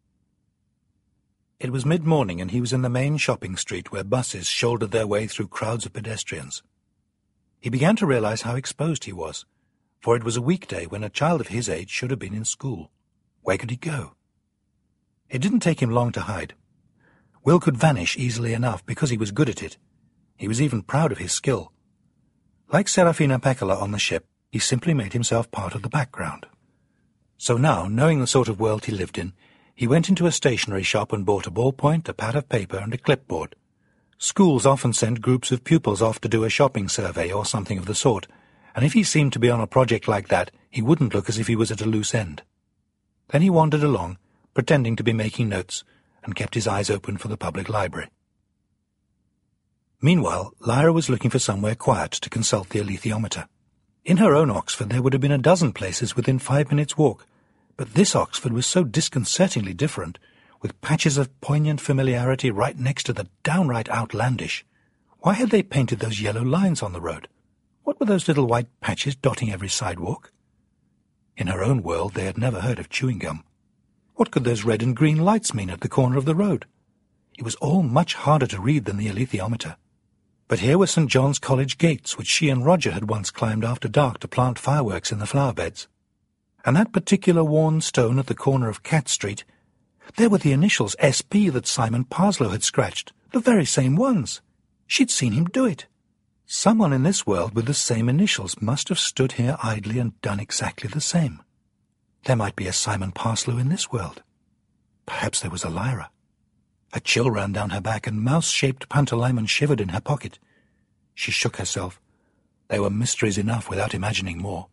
It was mid-morning, and he was in the main shopping street where buses shouldered their way through crowds of pedestrians. He began to realize how exposed he was, for it was a weekday when a child of his age should have been in school. Where could he go? It didn't take him long to hide. Will could vanish easily enough because he was good at it. He was even proud of his skill. Like Serafina Pekkala on the ship, he simply made himself part of the background. So now, knowing the sort of world he lived in, he went into a stationery shop and bought a ballpoint, a pad of paper, and a clipboard. Schools often sent groups of pupils off to do a shopping survey or something of the sort, and if he seemed to be on a project like that, he wouldn't look as if he was at a loose end. Then he wandered along, pretending to be making notes, and kept his eyes open for the public library. Meanwhile, Lyra was looking for somewhere quiet to consult the alethiometer. In her own Oxford there would have been a dozen places within five minutes' walk, but this Oxford was so disconcertingly different, with patches of poignant familiarity right next to the downright outlandish. Why had they painted those yellow lines on the road? What were those little white patches dotting every sidewalk? In her own world they had never heard of chewing gum. What could those red and green lights mean at the corner of the road? It was all much harder to read than the alethiometer. But here were Saint John's College gates, which she and Roger had once climbed after dark to plant fireworks in the flower beds. And that particular worn stone at the corner of Cat Street, there were the initials S P that Simon Parslow had scratched, the very same ones. She'd seen him do it. Someone in this world with the same initials must have stood here idly and done exactly the same. There might be a Simon Parslow in this world. Perhaps there was a Lyra. A chill ran down her back, and mouse-shaped Pantalaimon shivered in her pocket. She shook herself. They were mysteries enough without imagining more.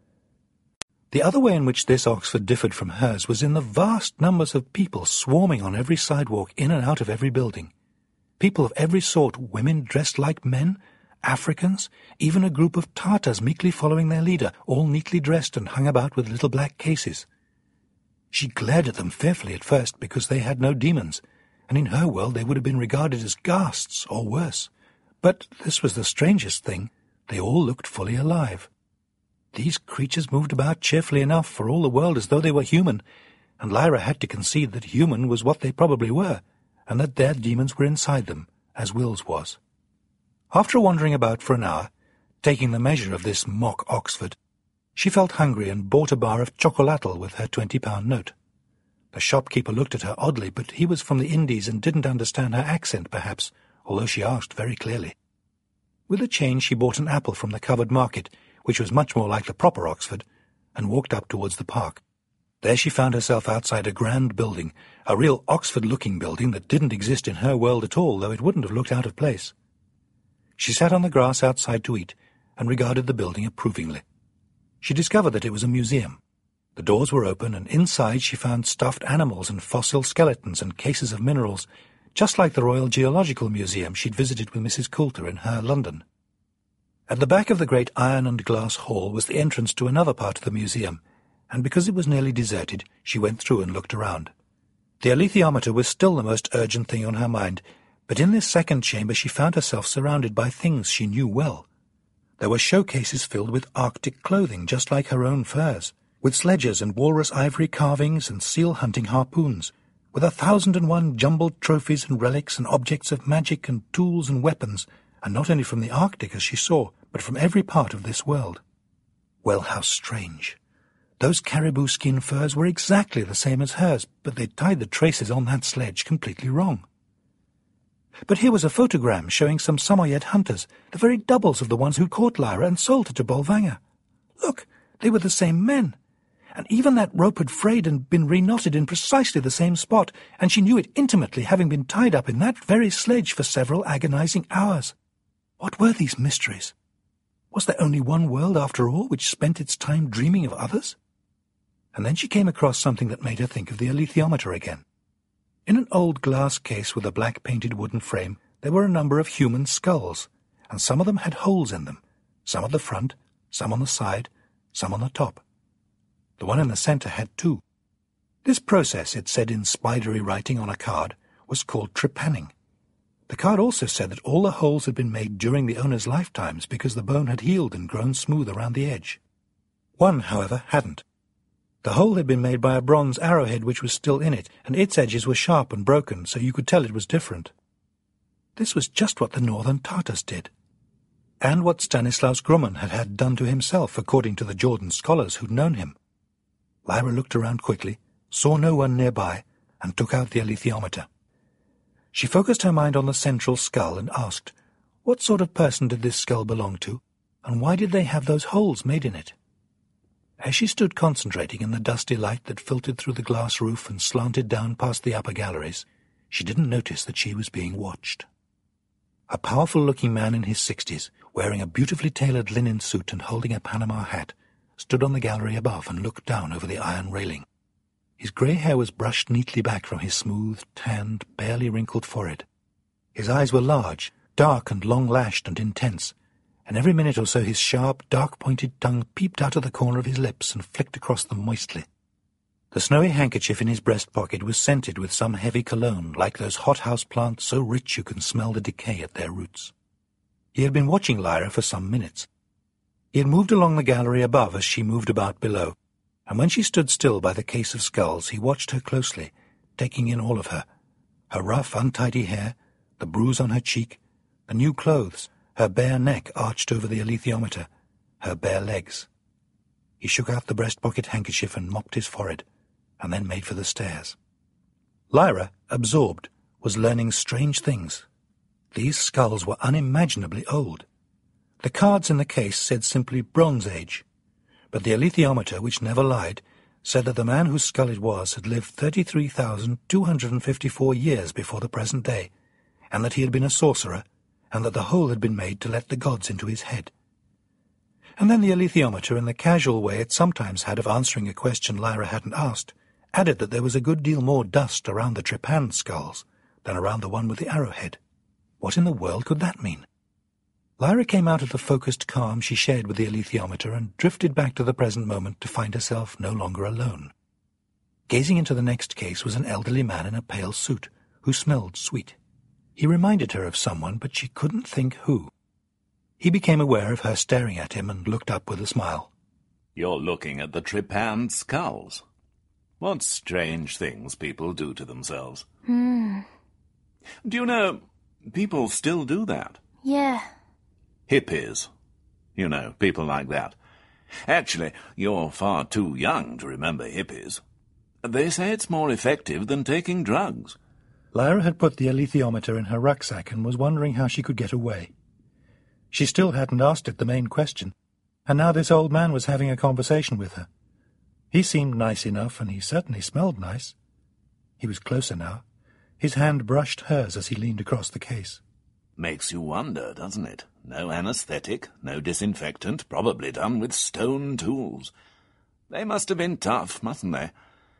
The other way in which this Oxford differed from hers was in the vast numbers of people swarming on every sidewalk, in and out of every building. People of every sort, women dressed like men, Africans, even a group of Tartars meekly following their leader, all neatly dressed and hung about with little black cases. She glared at them fearfully at first because they had no demons, and in her world they would have been regarded as ghasts or worse. But this was the strangest thing. They all looked fully alive. These creatures moved about cheerfully enough for all the world as though they were human, and Lyra had to concede that human was what they probably were, and that their demons were inside them, as Will's was. After wandering about for an hour, taking the measure of this mock Oxford, she felt hungry and bought a bar of chocolatl with her twenty-pound note. The shopkeeper looked at her oddly, but he was from the Indies and didn't understand her accent, perhaps, although she asked very clearly. With the change she bought an apple from the covered market, which was much more like the proper Oxford, and walked up towards the park. There she found herself outside a grand building, a real Oxford-looking building that didn't exist in her world at all, though it wouldn't have looked out of place. She sat on the grass outside to eat, and regarded the building approvingly. She discovered that it was a museum. The doors were open, and inside she found stuffed animals and fossil skeletons and cases of minerals, just like the Royal Geological Museum she'd visited with Missus Coulter in her London. At the back of the great iron and glass hall was the entrance to another part of the museum, and because it was nearly deserted, she went through and looked around. The alethiometer was still the most urgent thing on her mind, but in this second chamber she found herself surrounded by things she knew well. There were showcases filled with Arctic clothing, just like her own furs, with sledges and walrus ivory carvings and seal-hunting harpoons, with a thousand and one jumbled trophies and relics and objects of magic and tools and weapons, and not only from the Arctic, as she saw, but from every part of this world. Well, how strange. Those caribou skin furs were exactly the same as hers, but they'd tied the traces on that sledge completely wrong. But here was a photogram showing some Samoyed hunters, the very doubles of the ones who caught Lyra and sold her to Bolvangar. Look, they were the same men. And even that rope had frayed and been reknotted in precisely the same spot, and she knew it intimately, having been tied up in that very sledge for several agonizing hours. What were these mysteries? Was there only one world, after all, which spent its time dreaming of others? And then she came across something that made her think of the alethiometer again. In an old glass case with a black-painted wooden frame, there were a number of human skulls, and some of them had holes in them, some at the front, some on the side, some on the top. The one in the centre had two. This process, it said in spidery writing on a card, was called trepanning. The card also said that all the holes had been made during the owner's lifetimes because the bone had healed and grown smooth around the edge. One, however, hadn't. The hole had been made by a bronze arrowhead which was still in it, and its edges were sharp and broken, so you could tell it was different. This was just what the Northern Tartars did, and what Stanislaus Grumman had had done to himself, according to the Jordan scholars who'd known him. Lyra looked around quickly, saw no one nearby, and took out the alethiometer. She focused her mind on the central skull and asked, what sort of person did this skull belong to, and why did they have those holes made in it? As she stood concentrating in the dusty light that filtered through the glass roof and slanted down past the upper galleries, she didn't notice that she was being watched. A powerful-looking man in his sixties, wearing a beautifully tailored linen suit and holding a Panama hat, stood on the gallery above and looked down over the iron railing. His grey hair was brushed neatly back from his smooth, tanned, barely wrinkled forehead. His eyes were large, dark and long-lashed and intense, and every minute or so his sharp, dark-pointed tongue peeped out of the corner of his lips and flicked across them moistly. The snowy handkerchief in his breast pocket was scented with some heavy cologne, like those hothouse plants so rich you can smell the decay at their roots. He had been watching Lyra for some minutes. He had moved along the gallery above as she moved about below, and when she stood still by the case of skulls, he watched her closely, taking in all of her, her rough, untidy hair, the bruise on her cheek, the new clothes, her bare neck arched over the alethiometer, her bare legs. He shook out the breast-pocket handkerchief and mopped his forehead, and then made for the stairs. Lyra, absorbed, was learning strange things. These skulls were unimaginably old. The cards in the case said simply Bronze Age, but the alethiometer, which never lied, said that the man whose skull it was had lived thirty-three thousand two hundred fifty-four years before the present day, and that he had been a sorcerer, and that the hole had been made to let the gods into his head. And then the alethiometer, in the casual way it sometimes had of answering a question Lyra hadn't asked, added that there was a good deal more dust around the trepanned skulls than around the one with the arrowhead. What in the world could that mean? Lyra came out of the focused calm she shared with the alethiometer and drifted back to the present moment to find herself no longer alone. Gazing into the next case was an elderly man in a pale suit, who smelled sweet. He reminded her of someone, but she couldn't think who. He became aware of her staring at him and looked up with a smile. You're looking at the trepanned skulls. What strange things people do to themselves. Hmm. Do you know, people still do that. Yeah. Hippies. You know, people like that. Actually, you're far too young to remember hippies. They say it's more effective than taking drugs. Lyra had put the alethiometer in her rucksack and was wondering how she could get away. She still hadn't asked it the main question, and now this old man was having a conversation with her. He seemed nice enough, and he certainly smelled nice. He was closer now. His hand brushed hers as he leaned across the case. Makes you wonder, doesn't it? No anesthetic, no disinfectant, probably done with stone tools. They must have been tough, mustn't they?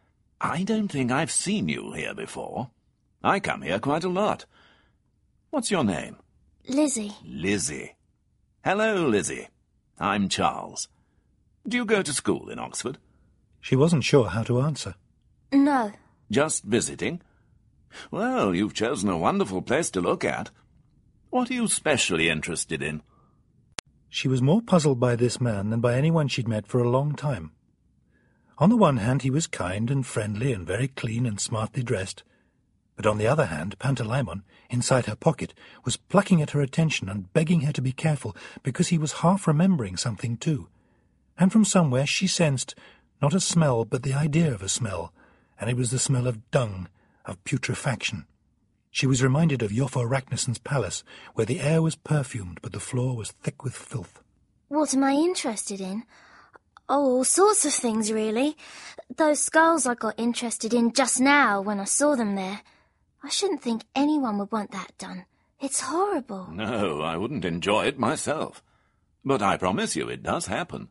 I don't think I've seen you here before. I come here quite a lot. What's your name? Lizzie. Lizzie. Hello, Lizzie. I'm Charles. Do you go to school in Oxford? She wasn't sure how to answer. No. Just visiting? Well, you've chosen a wonderful place to look at. What are you specially interested in? She was more puzzled by this man than by anyone she'd met for a long time. On the one hand, he was kind and friendly and very clean and smartly dressed. But on the other hand, Pantalaimon, inside her pocket, was plucking at her attention and begging her to be careful, because he was half remembering something too. And from somewhere she sensed, not a smell, but the idea of a smell, and it was the smell of dung, of putrefaction. She was reminded of Iofur Raknison's palace, where the air was perfumed, but the floor was thick with filth. What am I interested in? Oh, all sorts of things, really. Those skulls I got interested in just now when I saw them there. I shouldn't think anyone would want that done. It's horrible. No, I wouldn't enjoy it myself. But I promise you it does happen.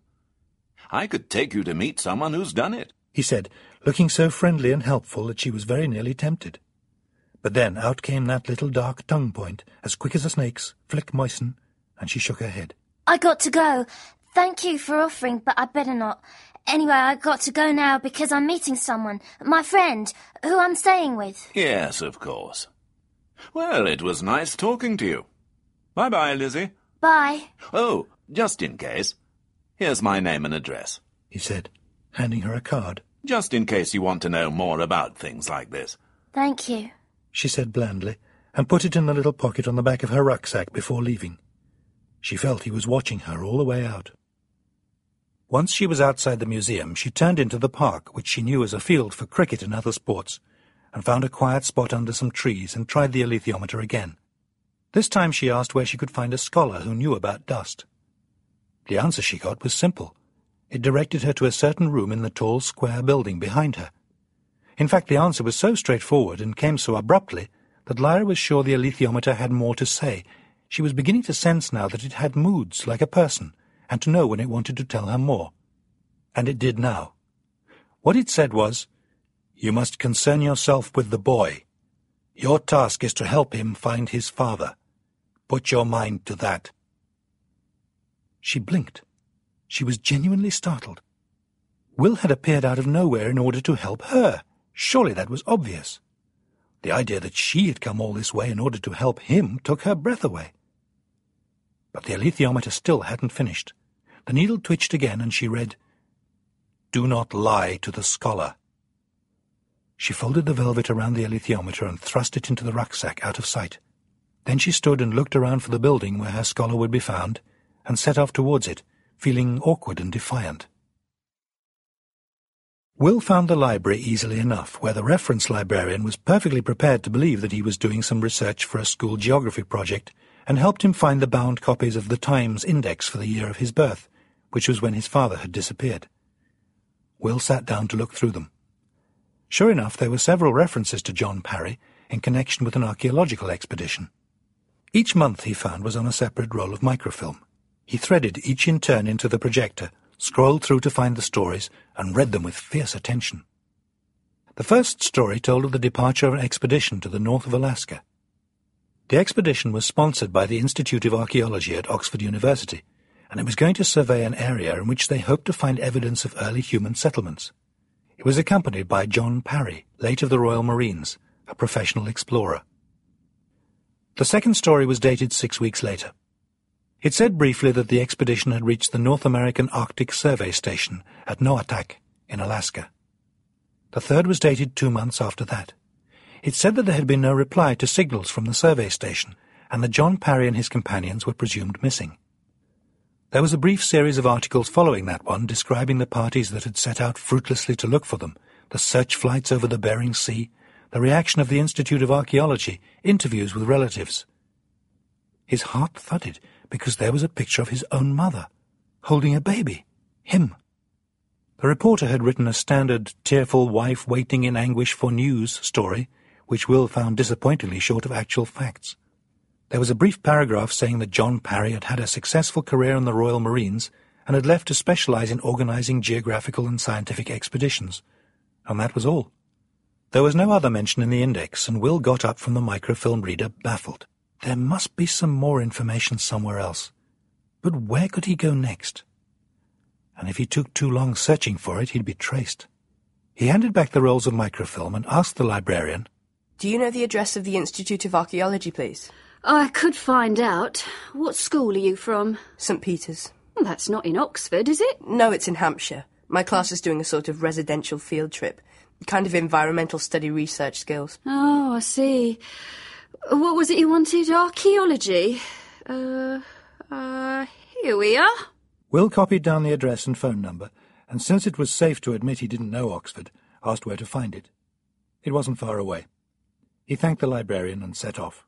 I could take you to meet someone who's done it, he said, looking so friendly and helpful that she was very nearly tempted. But then out came that little dark tongue point, as quick as a snake's, flick moisten, and she shook her head. I got to go. Thank you for offering, but I better not. Anyway, I got to go now because I'm meeting someone, my friend, who I'm staying with. Yes, of course. Well, it was nice talking to you. Bye-bye, Lizzie. Bye. Oh, just in case. Here's my name and address, he said, handing her a card. Just in case you want to know more about things like this. Thank you, she said blandly, and put it in the little pocket on the back of her rucksack before leaving. She felt he was watching her all the way out. Once she was outside the museum, she turned into the park, which she knew as a field for cricket and other sports, and found a quiet spot under some trees and tried the alethiometer again. This time she asked where she could find a scholar who knew about dust. The answer she got was simple. It directed her to a certain room in the tall square building behind her. In fact, the answer was so straightforward and came so abruptly that Lyra was sure the alethiometer had more to say. She was beginning to sense now that it had moods like a person, and to know when it wanted to tell her more. And it did now. What it said was, "You must concern yourself with the boy. Your task is to help him find his father. Put your mind to that." She blinked. She was genuinely startled. Will had appeared out of nowhere in order to help her. Surely that was obvious. The idea that she had come all this way in order to help him took her breath away. But the alethiometer still hadn't finished. The needle twitched again, and she read, "Do not lie to the scholar." She folded the velvet around the alethiometer and thrust it into the rucksack out of sight. Then she stood and looked around for the building where her scholar would be found, and set off towards it, feeling awkward and defiant. Will found the library easily enough, where the reference librarian was perfectly prepared to believe that he was doing some research for a school geography project, and helped him find the bound copies of the Times Index for the year of his birth, which was when his father had disappeared. Will sat down to look through them. Sure enough, there were several references to John Parry in connection with an archaeological expedition. Each month, he found, was on a separate roll of microfilm. He threaded each in turn into the projector, scrolled through to find the stories, and read them with fierce attention. The first story told of the departure of an expedition to the north of Alaska. The expedition was sponsored by the Institute of Archaeology at Oxford University, and it was going to survey an area in which they hoped to find evidence of early human settlements. It was accompanied by John Parry, late of the Royal Marines, a professional explorer. The second story was dated six weeks later. It said briefly that the expedition had reached the North American Arctic Survey Station at Noatak in Alaska. The third was dated two months after that. It said that there had been no reply to signals from the survey station, and that John Parry and his companions were presumed missing. There was a brief series of articles following that one describing the parties that had set out fruitlessly to look for them, the search flights over the Bering Sea, the reaction of the Institute of Archaeology, interviews with relatives. His heart thudded, because there was a picture of his own mother, holding a baby, him. The reporter had written a standard tearful wife waiting in anguish for news story, which Will found disappointingly short of actual facts. There was a brief paragraph saying that John Parry had had a successful career in the Royal Marines and had left to specialize in organizing geographical and scientific expeditions, and that was all. There was no other mention in the index, and Will got up from the microfilm reader baffled. There must be some more information somewhere else. But where could he go next? And if he took too long searching for it, he'd be traced. He handed back the rolls of microfilm and asked the librarian, Do you know the address of the Institute of Archaeology, please? I could find out. What school are you from? St Peter's. Well, that's not in Oxford, is it? No, it's in Hampshire. My class is doing a sort of residential field trip. Kind of environmental study research skills. Oh, I see. What was it you wanted? Archaeology? Uh, uh, here we are. Will copied down the address and phone number, and since it was safe to admit he didn't know Oxford, asked where to find it. It wasn't far away. He thanked the librarian and set off.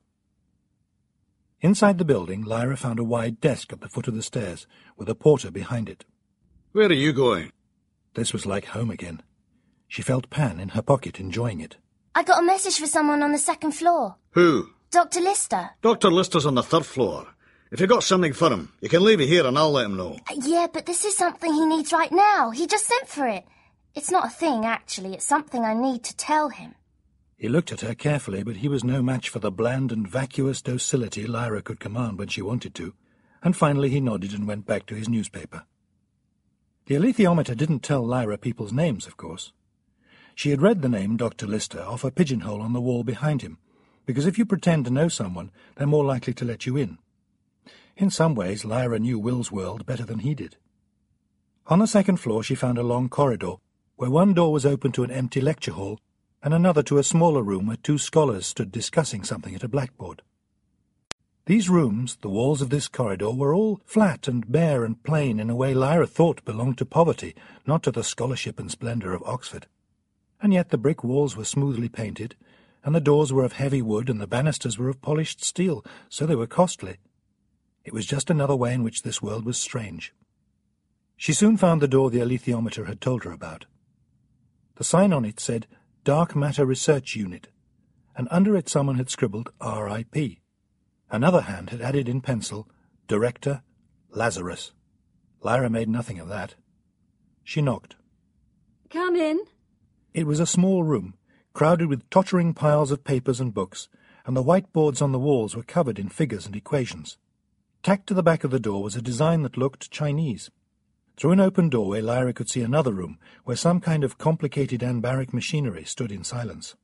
Inside the building, Lyra found a wide desk at the foot of the stairs, with a porter behind it. Where are you going? This was like home again. She felt Pan in her pocket, enjoying it. I got a message for someone on the second floor. Who? Doctor Lister. Doctor Lister's on the third floor. If you got something for him, you can leave it here and I'll let him know. Yeah, but this is something he needs right now. He just sent for it. It's not a thing, actually. It's something I need to tell him. He looked at her carefully, but he was no match for the bland and vacuous docility Lyra could command when she wanted to, and finally he nodded and went back to his newspaper. The alethiometer didn't tell Lyra people's names, of course. She had read the name Doctor Lister off a pigeonhole on the wall behind him, because if you pretend to know someone, they're more likely to let you in. In some ways, Lyra knew Will's world better than he did. On the second floor she found a long corridor, where one door was open to an empty lecture hall, and another to a smaller room where two scholars stood discussing something at a blackboard. These rooms, the walls of this corridor, were all flat and bare and plain in a way Lyra thought belonged to poverty, not to the scholarship and splendour of Oxford. And yet the brick walls were smoothly painted, and the doors were of heavy wood, and the banisters were of polished steel, so they were costly. It was just another way in which this world was strange. She soon found the door the alethiometer had told her about. The sign on it said, Dark Matter Research Unit, and under it someone had scribbled R I P Another hand had added in pencil, Director Lazarus. Lyra made nothing of that. She knocked. Come in. It was a small room, crowded with tottering piles of papers and books, and the whiteboards on the walls were covered in figures and equations. Tacked to the back of the door was a design that looked Chinese. Through an open doorway Lyra could see another room, where some kind of complicated anbaric machinery stood in silence.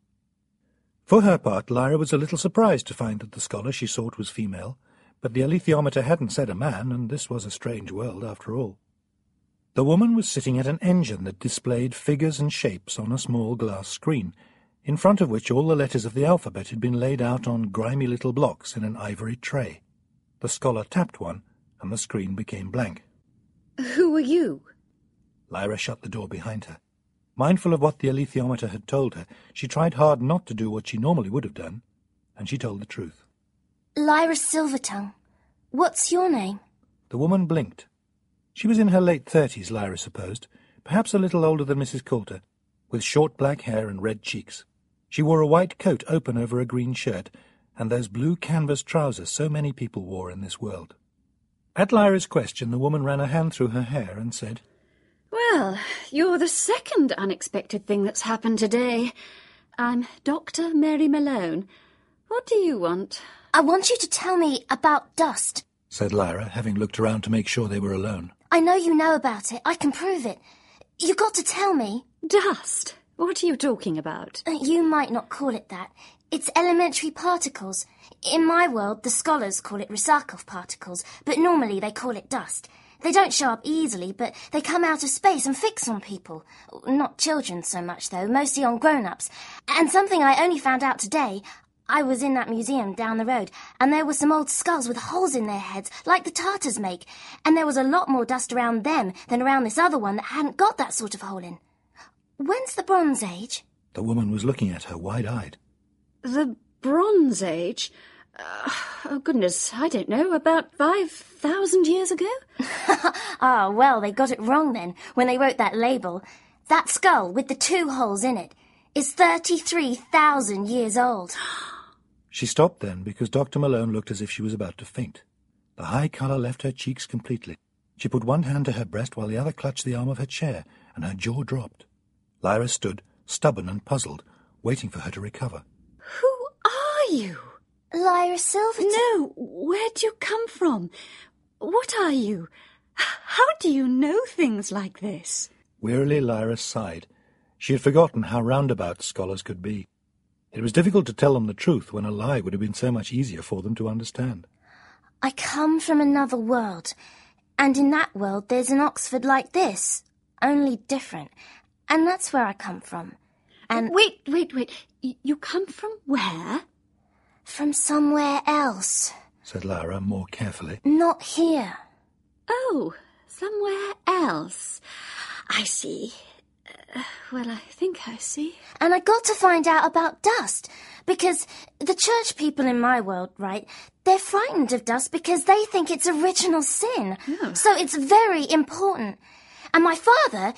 For her part, Lyra was a little surprised to find that the scholar she sought was female, but the alethiometer hadn't said a man, and this was a strange world after all. The woman was sitting at an engine that displayed figures and shapes on a small glass screen, in front of which all the letters of the alphabet had been laid out on grimy little blocks in an ivory tray. The scholar tapped one, and the screen became blank. Who are you? Lyra shut the door behind her. Mindful of what the alethiometer had told her, she tried hard not to do what she normally would have done, and she told the truth. Lyra Silvertongue. What's your name? The woman blinked. She was in her late thirties, Lyra supposed, perhaps a little older than Missus Coulter, with short black hair and red cheeks. She wore a white coat open over a green shirt, and those blue canvas trousers so many people wore in this world. At Lyra's question, the woman ran a hand through her hair and said, Well, you're the second unexpected thing that's happened today. I'm Doctor Mary Malone. What do you want? I want you to tell me about dust, said Lyra, having looked around to make sure they were alone. I know you know about it. I can prove it. You got to tell me. Dust? What are you talking about? You might not call it that. It's elementary particles. In my world, the scholars call it Resakov particles, but normally they call it dust. They don't show up easily, but they come out of space and fix on people. Not children so much, though, mostly on grown-ups. And something I only found out today, I was in that museum down the road, and there were some old skulls with holes in their heads, like the Tartars make, and there was a lot more dust around them than around this other one that hadn't got that sort of hole in. When's the Bronze Age? The woman was looking at her wide-eyed. The Bronze Age? Uh, oh, goodness, I don't know, about five thousand years ago? Ah, oh, well, they got it wrong then, when they wrote that label. That skull, with the two holes in it, is thirty-three thousand years old. She stopped then, because Doctor Malone looked as if she was about to faint. The high colour left her cheeks completely. She put one hand to her breast while the other clutched the arm of her chair, and her jaw dropped. Lyra stood, stubborn and puzzled, waiting for her to recover. Who are you? Lyra Silvertongue. No, where'd you come from? What are you? How do you know things like this? Wearily Lyra sighed. She had forgotten how roundabout scholars could be. It was difficult to tell them the truth when a lie would have been so much easier for them to understand. I come from another world, and in that world there's an Oxford like this, only different. And that's where I come from. And Wait, wait, wait. Y- you come from where? From somewhere else. Said Lyra more carefully. Not here. Oh, somewhere else. I see. Uh, well, I think I see. And I got to find out about dust, because the church people in my world, right, they're frightened of dust because they think it's original sin. Oh. So it's very important. And my father...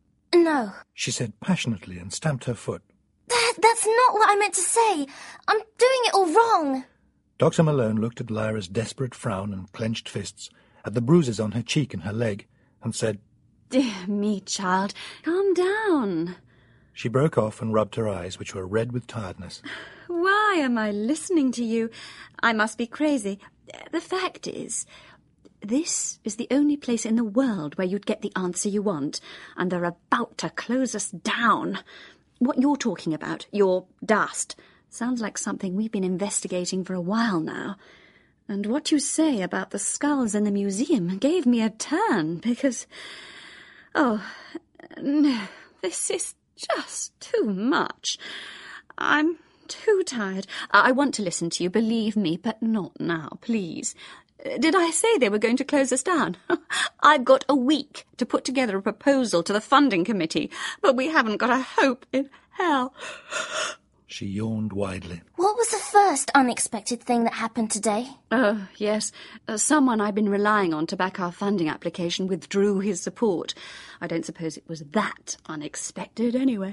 No. She said passionately and stamped her foot. That, that's not what I meant to say. I'm doing it all wrong. Doctor Malone looked at Lyra's desperate frown and clenched fists, at the bruises on her cheek and her leg, and said, Dear me, child, calm down. She broke off and rubbed her eyes, which were red with tiredness. Why am I listening to you? I must be crazy. The fact is, this is the only place in the world where you'd get the answer you want, and they're about to close us down. What you're talking about, your dust, sounds like something we've been investigating for a while now. And what you say about the skulls in the museum gave me a turn, because... Oh, no, this is just too much. I'm too tired. I want to listen to you, believe me, but not now, please. Did I say they were going to close us down? I've got a week to put together a proposal to the funding committee, but we haven't got a hope in hell. She yawned widely. What was the first unexpected thing that happened today? Oh, yes. Uh, someone I've been relying on to back our funding application withdrew his support. I don't suppose it was that unexpected anyway.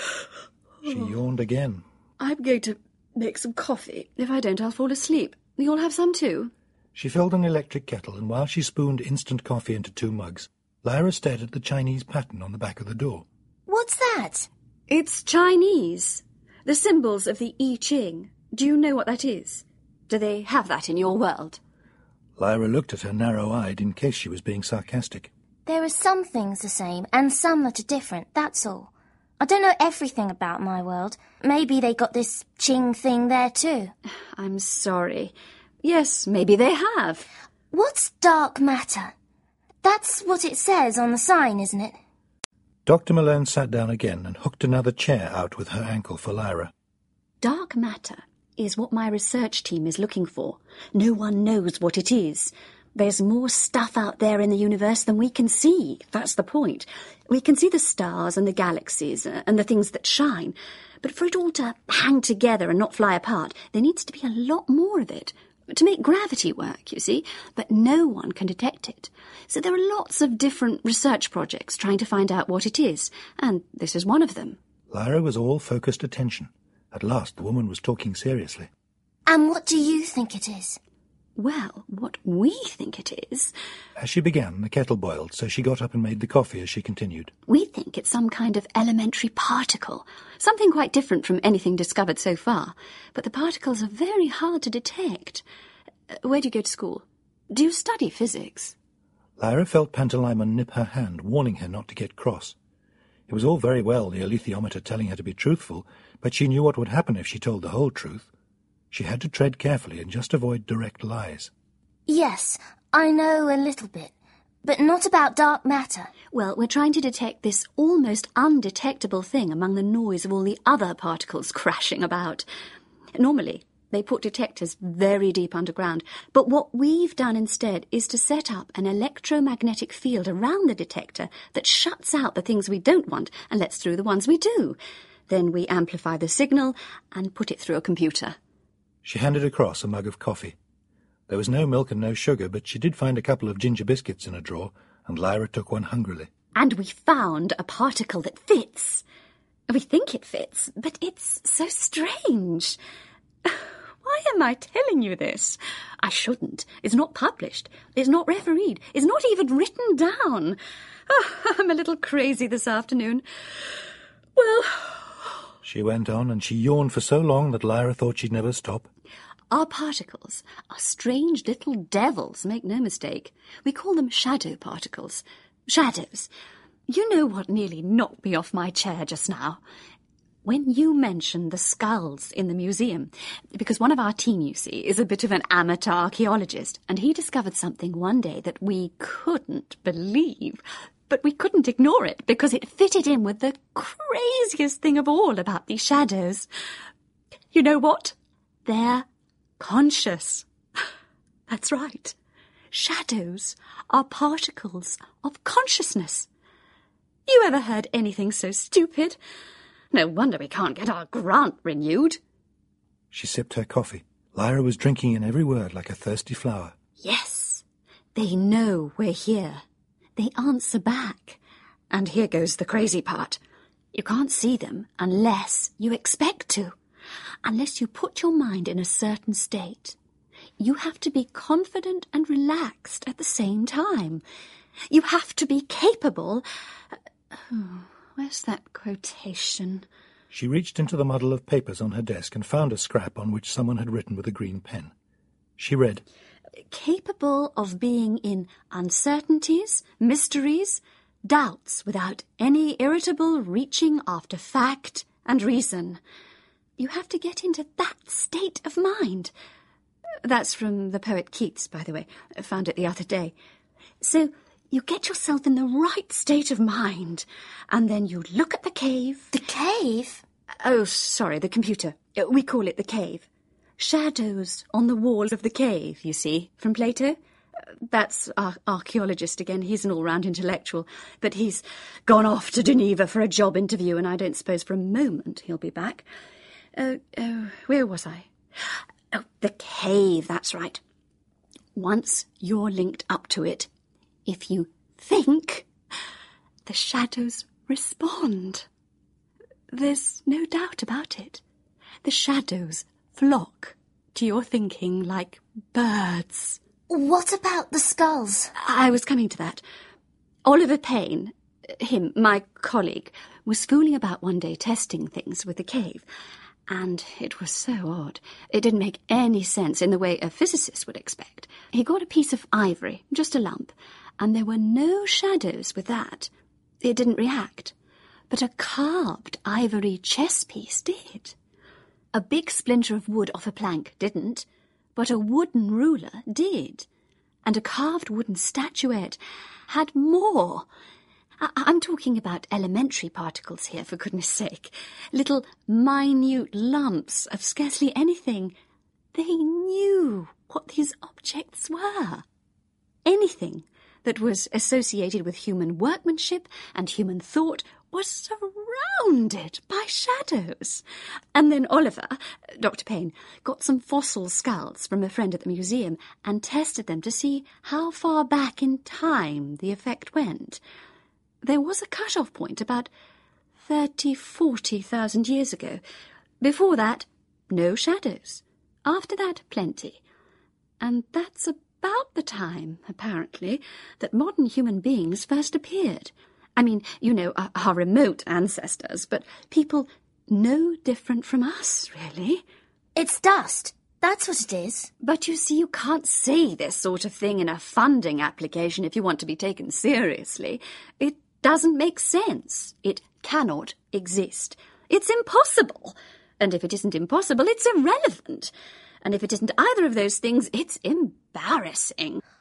She yawned again. I'm going to make some coffee. If I don't, I'll fall asleep. You'll have some too? She filled an electric kettle, and while she spooned instant coffee into two mugs, Lyra stared at the Chinese pattern on the back of the door. What's that? It's Chinese. The symbols of the I Ching. Do you know what that is? Do they have that in your world? Lyra looked at her narrow-eyed in case she was being sarcastic. There are some things the same, and some that are different, that's all. I don't know everything about my world. Maybe they got this Ching thing there too. I'm sorry. Yes, maybe they have. What's dark matter? That's what it says on the sign, isn't it? Doctor Malone sat down again and hooked another chair out with her ankle for Lyra. Dark matter is what my research team is looking for. No one knows what it is. There's more stuff out there in the universe than we can see. That's the point. We can see the stars and the galaxies and the things that shine. But for it all to hang together and not fly apart, there needs to be a lot more of it. To make gravity work, you see. But no one can detect it. So there are lots of different research projects trying to find out what it is. And this is one of them. Lyra was all focused attention. At last the woman was talking seriously. And what do you think it is? Well, what we think it is... As she began, the kettle boiled, so she got up and made the coffee as she continued. We think it's some kind of elementary particle, something quite different from anything discovered so far. But the particles are very hard to detect. Where do you go to school? Do you study physics? Lyra felt Pantalaimon nip her hand, warning her not to get cross. It was all very well, the alethiometer telling her to be truthful, but she knew what would happen if she told the whole truth. She had to tread carefully and just avoid direct lies. Yes, I know a little bit, but not about dark matter. Well, we're trying to detect this almost undetectable thing among the noise of all the other particles crashing about. Normally, they put detectors very deep underground, but what we've done instead is to set up an electromagnetic field around the detector that shuts out the things we don't want and lets through the ones we do. Then we amplify the signal and put it through a computer. She handed across a mug of coffee. There was no milk and no sugar, but she did find a couple of ginger biscuits in a drawer, and Lyra took one hungrily. And we found a particle that fits. We think it fits, but it's so strange. Why am I telling you this? I shouldn't. It's not published. It's not refereed. It's not even written down. Oh, I'm a little crazy this afternoon. Well... She went on, and she yawned for so long that Lyra thought she'd never stop. Our particles are strange little devils, make no mistake. We call them shadow particles. Shadows. You know what nearly knocked me off my chair just now? When you mentioned the skulls in the museum, because one of our team, you see, is a bit of an amateur archaeologist, and he discovered something one day that we couldn't believe. But we couldn't ignore it, because it fitted in with the craziest thing of all about these shadows. You know what? They're conscious. That's right. Shadows are particles of consciousness. You ever heard anything so stupid? No wonder we can't get our grant renewed. She sipped her coffee. Lyra was drinking in every word like a thirsty flower. Yes, they know we're here. They answer back. And here goes the crazy part. You can't see them unless you expect to. Unless you put your mind in a certain state. You have to be confident and relaxed at the same time. You have to be capable... Oh, where's that quotation? She reached into the muddle of papers on her desk and found a scrap on which someone had written with a green pen. She read... Capable of being in uncertainties, mysteries, doubts without any irritable reaching after fact and reason. You have to get into that state of mind. That's from the poet Keats, by the way. I found it the other day. So you get yourself in the right state of mind, and then you look at the cave. The cave? Oh, sorry, the computer. We call it the cave. Shadows on the walls of the cave, you see, from Plato. That's our archaeologist again. He's an all-round intellectual, but he's gone off to Geneva for a job interview, and I don't suppose for a moment he'll be back. Oh, uh, uh, where was I? Oh, the cave, that's right. Once you're linked up to it, if you think, the shadows respond. There's no doubt about it. The shadows flock to your thinking like birds. What about the skulls? I was coming to that. Oliver Payne, him, my colleague, was fooling about one day testing things with the cave. And it was so odd. It didn't make any sense in the way a physicist would expect. He got a piece of ivory, just a lump, and there were no shadows with that. It didn't react. But a carved ivory chess piece did. A big splinter of wood off a plank didn't, but a wooden ruler did. And a carved wooden statuette had more. I- I'm talking about elementary particles here, for goodness sake. Little minute lumps of scarcely anything. They knew what these objects were. anything that was associated with human workmanship and human thought was surrounded by shadows. And then Oliver, Doctor Payne, got some fossil skulls from a friend at the museum and tested them to see how far back in time the effect went. There was a cut-off point about thirty, forty thousand years ago. Before that, no shadows. After that, plenty. And that's about the time, apparently, that modern human beings first appeared. I mean, you know, our, our remote ancestors, but people no different from us, really. It's dust. That's what it is. But you see, you can't say this sort of thing in a funding application if you want to be taken seriously. It doesn't make sense. It cannot exist. It's impossible. And if it isn't impossible, it's irrelevant. And if it isn't either of those things, it's embarrassing.